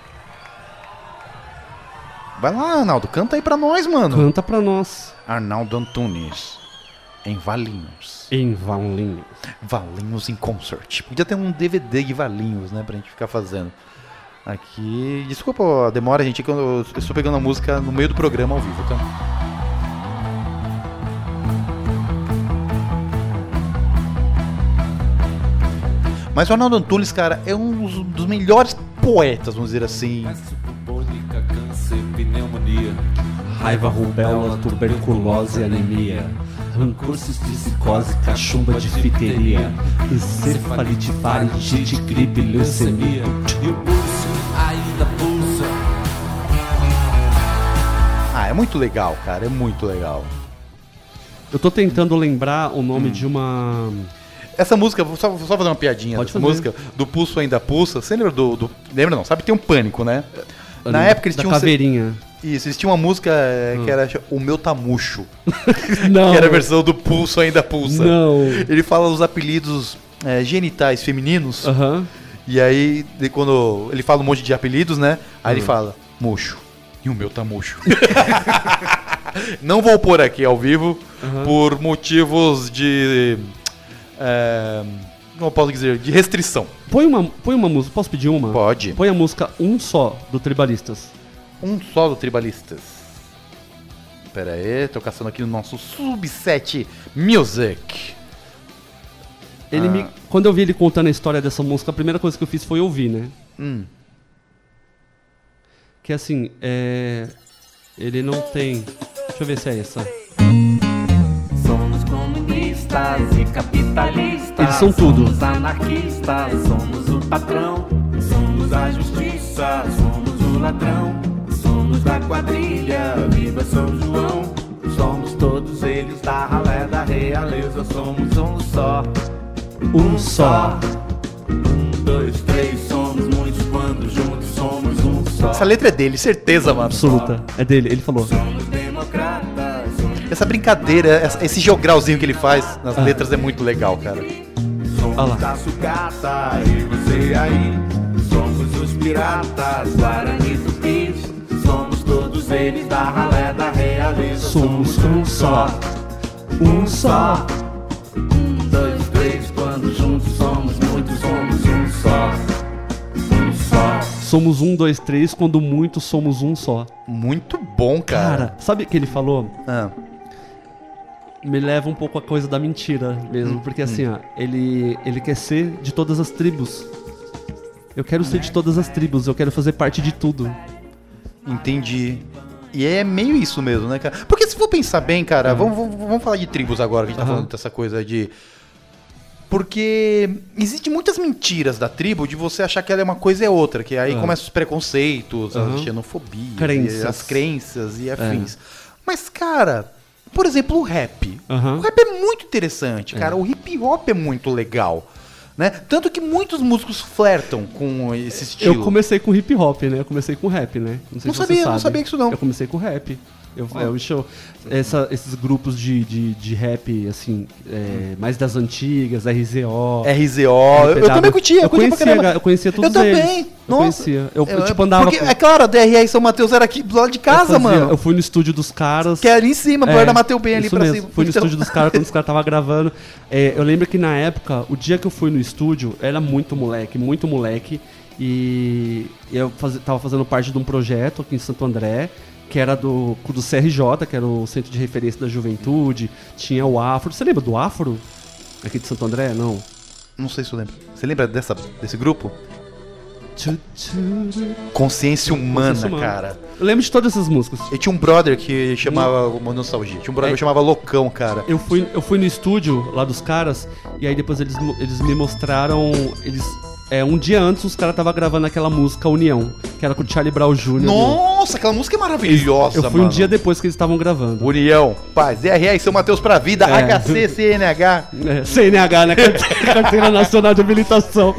Vai lá, Arnaldo, canta aí pra nós, mano. Canta pra nós. Arnaldo Antunes, em Valinhos. Em Valinhos. Valinhos em Concert. Podia ter um D V D de Valinhos, né, pra gente ficar fazendo. Aqui... Desculpa a demora, gente, que eu, eu estou pegando a música no meio do programa ao vivo, tá? Mas o Arnaldo Antunes, cara, é um dos, dos melhores poetas, vamos dizer assim. Bubônica, câncer, pneumonia. Raiva, rubéola, tuberculose, anemia. Rancor, cisticose, cachumba, difteria. Encefalite, faringite, gripe, leucemia. E o pulso ainda pulsa. Ah, é muito legal, cara, é muito legal. Eu tô tentando lembrar o nome hum. de uma... Essa música, vou só, só fazer uma piadinha. Pode Essa fazer. música do Pulso Ainda Pulsa. Você lembra do, do... Lembra não? Sabe que tem um Pânico, né? Da, Na época eles da tinham... caveirinha. Isso, eles tinham uma música hum. que era O Meu Tamucho. Não. Que era a versão do Pulso Ainda Pulsa. Não. Ele fala os apelidos é, genitais femininos. Aham. Uh-huh. E aí, de quando ele fala um monte de apelidos, né? Aí uhum. ele fala, Muxo. E o meu tá murcho. Não vou pôr aqui ao vivo uhum. por motivos de... É, não posso dizer, de restrição. Põe uma, põe uma música, posso pedir uma? Pode. Põe a música Um Só, do Tribalistas. Um Só, do Tribalistas. Pera aí, tô caçando aqui no nosso Subset Music. Ele ah. me, quando eu vi ele contando a história dessa música, a primeira coisa que eu fiz foi ouvir, né? Hum. Que assim, é... ele não tem... Deixa eu ver se é essa. Somos comunistas e capitalistas. Eles são tudo. Somos anarquistas, somos o patrão. Somos a justiça, somos o ladrão. Somos da quadrilha, viva São João. Somos todos eles da ralé da realeza. Somos um só, um só. Um, dois, três, somos muitos quando juntos somos um só. Essa letra é dele, certeza, mano. Absoluta, é dele, ele falou. Somos democratas. Essa brincadeira, esse jogralzinho que ele faz nas ah. letras é muito legal, cara. Somos da sucata e você aí. Somos os piratas, Guarani do Pis. Somos todos eles da ralé da realeza. Somos um só, um só. Um, dois, três, quando juntos somos muitos, somos um só. Um só. Somos um, dois, três, quando muitos somos um só. Muito bom, cara. Cara, sabe o que ele falou? Ah. Me leva um pouco a coisa da mentira mesmo, hum, porque assim, hum. ó, ele, ele quer ser de todas as tribos. Eu quero ser de todas as tribos, eu quero fazer parte de tudo. Entendi. E é meio isso mesmo, né, cara? Porque se for pensar bem, cara, uhum. vamos, vamos falar de tribos agora, que a gente tá uhum. falando dessa coisa de... Porque existe muitas mentiras da tribo de você achar que ela é uma coisa e é outra, que aí uhum. começam os preconceitos, uhum. a xenofobia, crenças. as crenças e afins. É. Mas, cara, por exemplo, o rap. Uhum. O rap é muito interessante, cara. É. O hip hop é muito legal. Né? Tanto que muitos músicos flertam com esse estilo. Eu comecei com hip hop, né? Eu comecei com rap, né? Não, sei não se sabia, você sabe. Não sabia isso não. Eu comecei com rap. Eu, oh. eu show, essa, esses grupos de, de, de rap, assim, é, mais das antigas, R Z O. R Z O, eu, eu também curtia. Eu, eu, conhecia, eu conhecia todos eu eles. Eu também, eu nossa. Conhecia. Eu, eu tipo, andava... Porque, com... é claro, a D R R São Mateus era aqui do lado de casa, eu fazia, mano. Eu fui no estúdio dos caras. Que era ali em cima, é, era Mateu bem ali pra mesmo. cima. Fui no estúdio dos caras quando os caras estavam gravando. É, eu lembro que na época, o dia que eu fui no estúdio, era muito moleque, muito moleque. E eu faz, tava fazendo parte de um projeto aqui em Santo André, que era do, do C R J, que era o Centro de Referência da Juventude. Tinha o Afro. Você lembra do Afro? Aqui de Santo André? Não. Não sei se eu lembro. Você lembra dessa, desse grupo? Consciência Humana, Consciência Humana, cara. Eu lembro de todas essas músicas. E tinha um brother que chamava uma nostalgia. Tinha um brother é, que chamava Loucão, cara. Eu fui, eu fui no estúdio lá dos caras, e aí depois eles, eles me mostraram. Eles, é, um dia antes os caras estavam gravando aquela música União, que era com o Charlie Brown Júnior Nossa, do... aquela música é maravilhosa, Eu fui mano. um dia depois que eles estavam gravando. União, paz, D R R, São Mateus pra vida, é. H C, C N H. É, C N H, né? Carteira Nacional de Habilitação.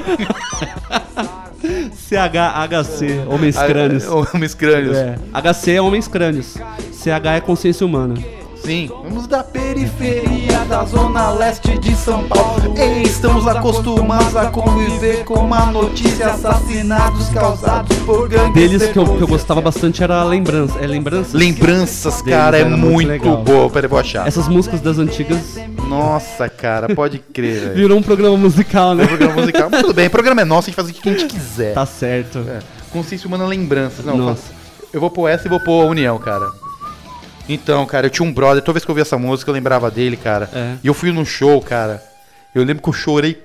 C H H C, Homens Crânios. Homens Crânios. É. H C é Homens Crânios. C H é Consciência Humana. Sim. Vamos da periferia da zona leste de São Paulo. E estamos acostumados a conviver com uma notícia: assassinatos causados por gangues. Deles que eu, que eu gostava bastante era Lembrança. É Lembranças? Lembranças, cara, é muito, muito boa. Peraí, vou achar. Essas músicas das antigas. Nossa, cara, pode crer, velho. Virou um programa musical, né? É um programa musical. Mas tudo bem, o programa é nosso, a gente faz o que a gente quiser. Tá certo. É. Consciência Humana, Lembranças. Não, Nossa. Eu vou pôr essa e vou pôr a União, cara. Então, cara, eu tinha um brother, toda vez que eu ouvia essa música eu lembrava dele, cara. É. E eu fui num show, cara. Eu lembro que eu chorei pra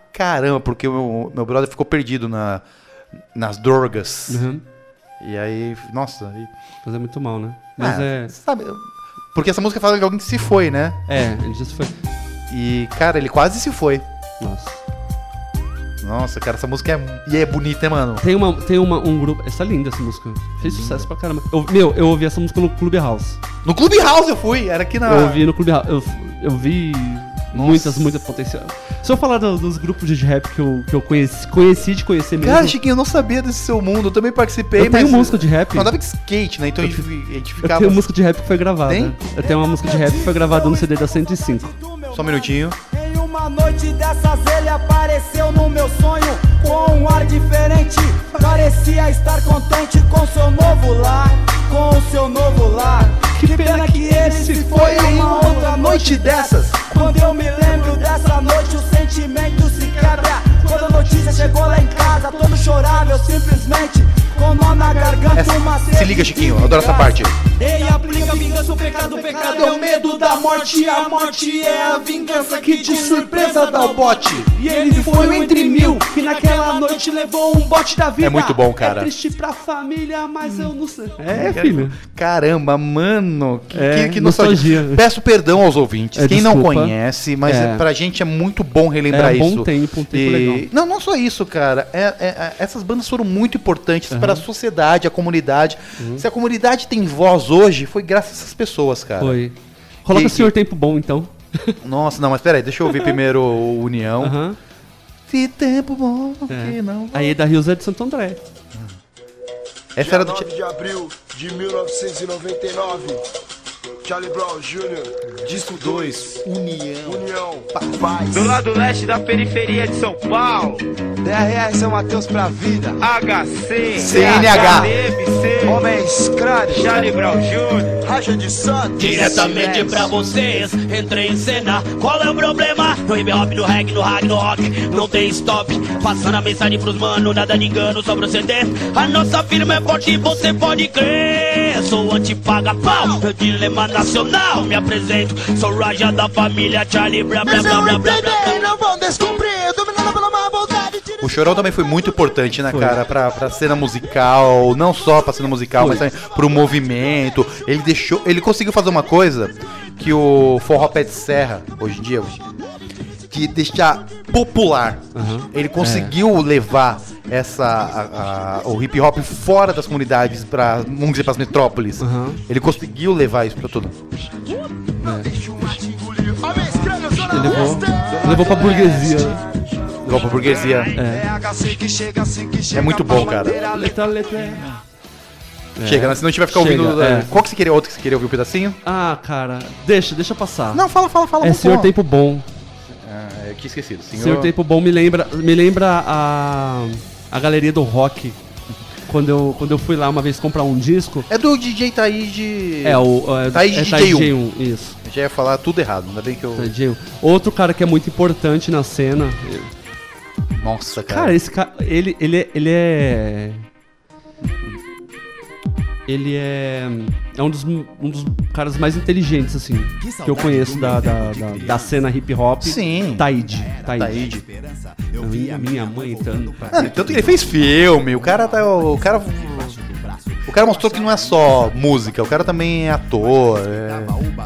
caramba, porque o meu, meu brother ficou perdido na, nas drogas. Uhum. E aí, nossa. Aí... Mas é muito mal, né? Mas ah, é. Sabe, porque essa música fala de alguém que se foi, né? É, ele já se foi. E, cara, ele quase se foi. Nossa. Nossa, cara, essa música é, e é bonita, hein, mano? Tem, uma, tem uma, um grupo. Essa é linda essa música. Fez linda. Sucesso pra caramba. Eu, meu, eu ouvi essa música no Clubhouse. No Clubhouse eu fui, era aqui na. Eu ouvi no Clubhouse. Eu, eu vi. Nossa. Muitas, muitas potencial. Se eu falar do, dos grupos de rap que eu, que eu conheci, conheci de conhecer mesmo. Cara, Chiquinho, eu não sabia desse seu mundo, eu também participei. Eu tenho mas música de rap. Eu andava de skate, né? Então eu, a, gente, a gente ficava. Eu tenho música de rap que foi gravada. Tem? Eu tenho uma música de rap que foi gravada no C D da cento e cinco. Só um minutinho. Em uma noite dessas ele apareceu no meu sonho com um ar diferente. Parecia estar contente com seu novo lar, com o seu novo lar. Que pena que ele se foi em uma outra noite dessas. Quando eu me lembro dessa noite o sentimento se quebra. Quando a notícia chegou lá em casa, todo chorava, eu simplesmente com nó na garganta, essa, uma se liga, Chiquinho, eu adoro essa parte. Ei, aplica a vingança, o pecado, o pecado é o medo da morte. A morte é a vingança que de surpresa dá o bote. E ele foi entre mil, que naquela noite levou um bote da vida. É muito bom, cara. É triste pra família, mas eu não sei. É, filho. Caramba, mano, que, é, que, que nostalgia. nostalgia. Peço perdão aos ouvintes, é, quem desculpa. não conhece, mas é. pra gente é muito bom relembrar é, isso. Bom tempo, um tempo e... legal. Não, não só isso, cara. É, é, é, essas bandas foram muito importantes uhum. para a sociedade, a comunidade. Uhum. Se a comunidade tem voz hoje, foi graças a essas pessoas, cara. Foi. Coloca o Senhor Tempo Bom, então. Nossa, não, mas peraí, deixa eu ouvir primeiro o União. Uhum. Se tempo bom, é. que não. Aí da Rios é de Santo André. Essa era do nove de abril de mil novecentos e noventa e nove. Charlie Brown Júnior Disco dois, União. União, paz. Do lado leste da periferia de São Paulo. D R R São Mateus pra vida. H C, C N H, M C, Homens Crânio, Charlie Brown Júnior, Raja de Santos. Diretamente pra vocês, entrei em cena. Qual é o problema? No hip hop, no reggae, no rag, no rock, não tem stop. Passando a mensagem pros mano, nada de engano, só proceder. A nossa firma é forte, você pode crer. Sou anti-paga-pau, meu dilema nacional. Me apresento, sou Raja da família Charlie Brown, blá blá blá blá blá. Não vão descobrir, dominado pela má vontade. O Chorão também foi muito importante, né, foi. cara, pra, pra cena musical, não só pra cena musical, foi. mas também pro movimento. Ele deixou, ele conseguiu fazer uma coisa que o forró pé de serra, hoje em dia, de deixar popular. Uhum. Ele conseguiu é. levar essa, a, a, o hip hop fora das comunidades, pra, vamos dizer, pras metrópoles. Uhum. Ele conseguiu levar isso pra todo. É. Ele levou, levou pra burguesia. Levou pra burguesia. É, é muito bom, cara. Letra, letra. É. Chega, né? Senão a gente vai ficar Chega, ouvindo. É. Qual que você queria? Outro que você queria ouvir um pedacinho? Ah, cara, deixa, deixa passar. Não, fala, fala, fala. É Senhor Tempo Bom. Ah, eu tinha esquecido. Senhor... Senhor Tempo Bom me lembra, me lembra a, a galeria do rock. Quando eu, quando eu fui lá uma vez comprar um disco. É do D J Taíde. É, o. É, Taíde é D J um. Isso. Eu já ia falar tudo errado, ainda bem que eu. D J um. Outro cara que é muito importante na cena. Nossa, cara. Cara, esse cara. Ele, ele, é, ele é. Ele é. É um dos, um dos caras mais inteligentes, assim, que, que eu conheço da, da, da, da cena hip hop. Sim. Taíde. Taíde. Minha, minha mãe tanto. Ah, tanto que ele fez filme, o cara tá. O cara. O cara mostrou que não é só música, o cara também é ator. É...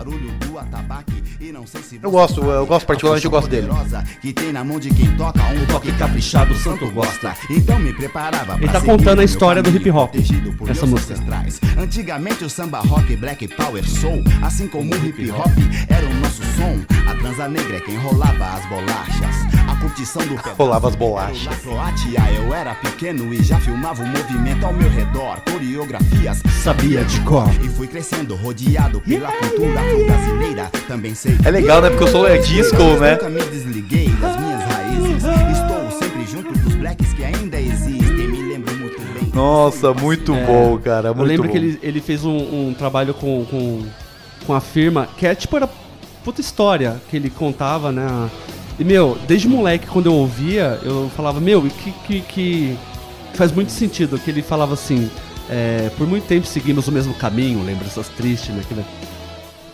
Eu gosto, eu gosto particularmente, eu gosto dele. Que tem na mão de quem toca um toque caprichado, o santo gosta. Então me preparava. Ele tá contando a história do hip hop. Essa música. Antigamente o samba rock, black power soul, assim como o hip hop era o nosso som. A transa negra é quem rolava as bolachas. A curtição do pé rolava as bolachas. Croácia, eu era pequeno e já filmava o movimento ao meu redor. Coreografias sabia de cor. E fui crescendo rodeado pela cultura brasileira. Também sei. É legal, né? Porque eu sou é disco, né? Nunca me desliguei das minhas raízes. Estou sempre junto dos blacks que ainda existem. Me lembro muito bem. Nossa, muito é, bom, cara. Muito eu lembro bom. que ele, ele fez um, um trabalho com, com, com a firma que é tipo, era puta história que ele contava, né? E, meu, desde moleque, quando eu ouvia, eu falava, meu, que, que, que faz muito sentido. Que ele falava assim, é, por muito tempo seguimos o mesmo caminho, lembranças tristes, né?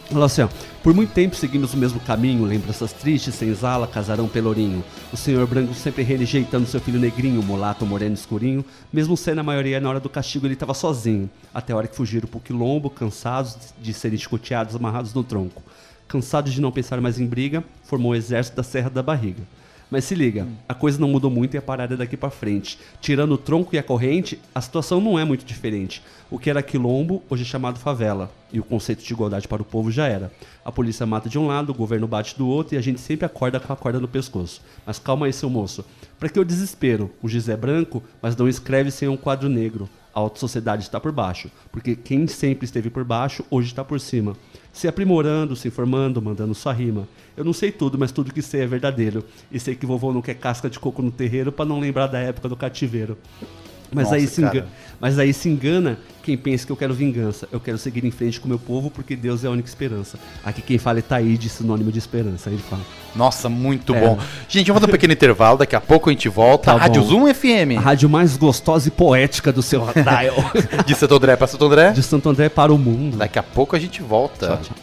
Falou assim, ó. Por muito tempo seguimos o mesmo caminho, lembranças tristes, senzala, casarão pelourinho. O senhor branco sempre rejeitando seu filho negrinho, mulato, moreno, escurinho. Mesmo sendo a maioria, na hora do castigo ele estava sozinho. Até a hora que fugiram pro quilombo, cansados de serem escoteados, amarrados no tronco. Cansados de não pensar mais em briga, formou o exército da Serra da Barriga. Mas se liga, a coisa não mudou muito e a parada é daqui pra frente. Tirando o tronco e a corrente, a situação não é muito diferente. O que era quilombo, hoje é chamado favela. E o conceito de igualdade para o povo já era. A polícia mata de um lado, o governo bate do outro e a gente sempre acorda com a corda no pescoço. Mas calma aí, seu moço. Pra que o desespero? O giz é branco, mas não escreve sem um quadro negro. A alta sociedade está por baixo. Porque quem sempre esteve por baixo, hoje está por cima. Se aprimorando, se informando, mandando sua rima. Eu não sei tudo, mas tudo que sei é verdadeiro. E sei que vovô não quer casca de coco no terreiro pra não lembrar da época do cativeiro. Mas, Nossa, aí se cara. engana, mas aí se engana quem pensa que eu quero vingança. Eu quero seguir em frente com o meu povo porque Deus é a única esperança. Aqui quem fala é Taíde, sinônimo de esperança. Aí ele fala. Nossa, muito É. bom. Gente, vamos dar um pequeno intervalo, daqui a pouco a gente volta. Tá Rádio bom. Zoom F M. A rádio mais gostosa e poética do seu dial. De Santo André para Santo André. De Santo André para o mundo. Daqui a pouco a gente volta. Tchau, tchau.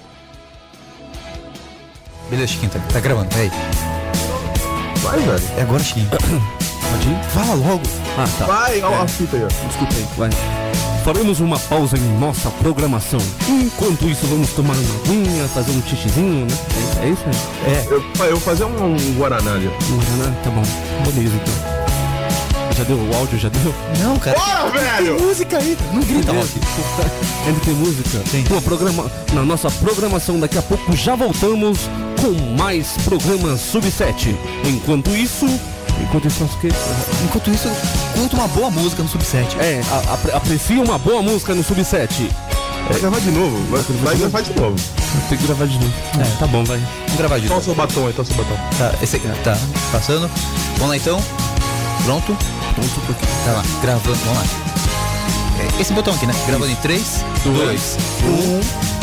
Beleza, Chiquinho, tá, tá gravando, peraí. Vai, velho. É agora, Chiquinho. Pode ir? Fala logo. Ah, tá. Vai, olha a fita aí, ó. Desculpa aí, vai. Faremos uma pausa em nossa programação. Enquanto isso, vamos tomar uma aguinha, fazer um xixizinho, né? É isso aí? É. Eu, eu vou fazer um, um Guaraná ali. Um Guaraná? Tá bom. Beleza, então. Já deu o áudio? Já deu? Não, cara. Bora, velho! Tem música aí. Não grita, Tem Rock. Ainda tem música? Tem. Uma programa... Na nossa programação, daqui a pouco já voltamos com mais programas Sub sete. Enquanto isso... Enquanto isso, o quê? Enquanto isso, curta uma boa música no Sub sete. É, a, apre- aprecia uma boa música no Sub sete. Vai gravar de novo. Vai, vai gravar de novo. Tem que gravar de novo. É, tá bom, vai. Vamos gravar de novo. Toca o batom aí, toca o batom. Tá, esse aqui, tá, passando. Vamos lá então. Pronto? Pronto, porque tá lá, gravando, vamos lá. É, esse botão aqui, né? Gravando em três, dois, um.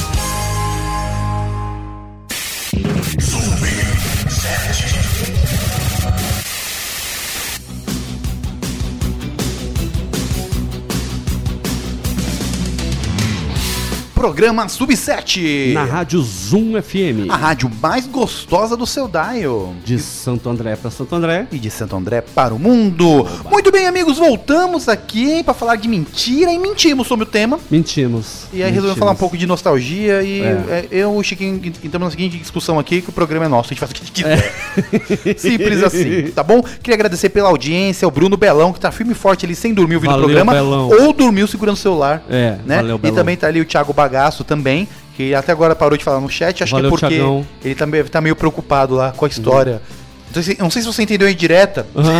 Programa Sub sete. Na rádio Zoom F M. A rádio mais gostosa do seu dial. De Santo André para Santo André. E de Santo André para o mundo. Oba. Muito bem, amigos, voltamos aqui para falar de mentira e mentimos sobre o tema. Mentimos. E aí resolvemos falar um pouco de nostalgia e É. é, eu e o Chiquinho entramos na seguinte discussão aqui, que o programa é nosso, a gente faz o que a gente quiser. É. Simples assim, tá bom? Queria agradecer pela audiência, ao Bruno Belão, que tá firme e forte ali, sem dormir ouvindo o Valeu, programa, Belão. ou dormiu segurando o celular. É, né? valeu, E Belão. também tá ali o Thiago Bagaço também, que até agora parou de falar no chat, acho Valeu, que é porque Thiagão. ele também tá meio preocupado lá com a história. Então, assim, eu não sei se você entendeu a indireta. Uhum.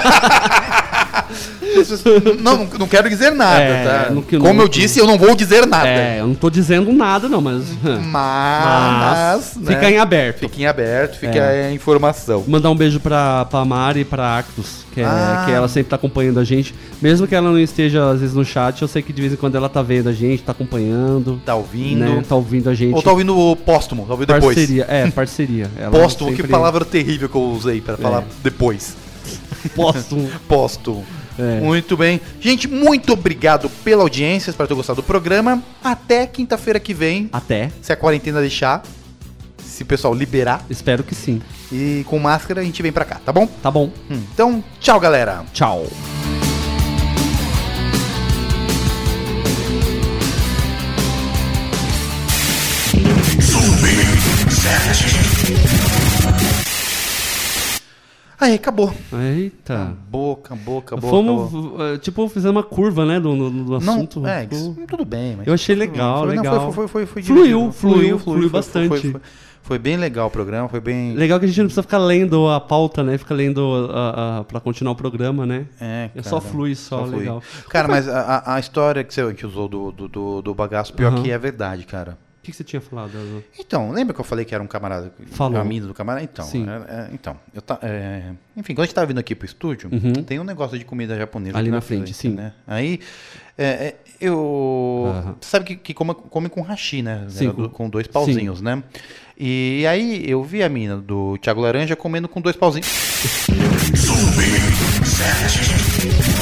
não, não quero dizer nada, É, tá? no que- Como no eu que- disse, eu não vou dizer nada. É, eu não tô dizendo nada não, mas... Mas, né? Fica em aberto. Fica em aberto, fica É. a informação. Mandar um beijo pra, pra Mari e pra Actus, que, é, Ah. que ela sempre tá acompanhando a gente. Mesmo que ela não esteja, às vezes, no chat, eu sei que de vez em quando ela tá vendo a gente, tá acompanhando. Tá ouvindo. Né? Tá ouvindo a gente. Ou tá ouvindo o póstumo, tá ouvindo depois. Parceria, é, parceria. Ela Póstumo, sempre- que palavra terrível que eu usei pra falar É. depois. Póstumo. Póstumo. É. Muito bem. Gente, muito obrigado pela audiência, espero ter gostado do programa. Até quinta-feira que vem. Até. Se a quarentena deixar. Se o pessoal liberar. Espero que sim. E com máscara a gente vem pra cá, tá bom? Tá bom. Hum, então, tchau, galera. Tchau. Aí, acabou. Eita. Acabou, acabou, acabou. Fomos, acabou. eh, tipo, fizemos uma curva, né, do, do, do Não, assunto. é, Ficou- isso, tudo bem. Mas Eu achei legal, foi, não, legal. foi, foi, foi, foi Fluiu, divertido. fluiu, fluiu foi- bastante. Foi, foi, foi bem legal o programa, foi bem... Legal que a gente não precisa ficar lendo a pauta, né? Fica lendo a, a, pra continuar o programa, né? É, É só cara, flui, só, flui. legal. Cara, mas a, a- a história que você que usou do, do, do, do bagaço, pior Aham. que é verdade, cara. O que, que você tinha falado? Alan? Então, lembra que eu falei que era um camarada, Falou. um amigo do camarada? Então, Sim. é, é, então eu ta, é, enfim, quando a gente tava vindo aqui pro estúdio, Uhum. tem um negócio de comida japonesa Ali aqui na frente, frente, sim. né? Aí, é, é, eu... Aham. Você sabe que, que come, come com hashi, né? Sim, Era do- com- com dois pauzinhos, né? E aí eu vi a mina do Thiago Laranja comendo com dois pauzinhos. Sub sete.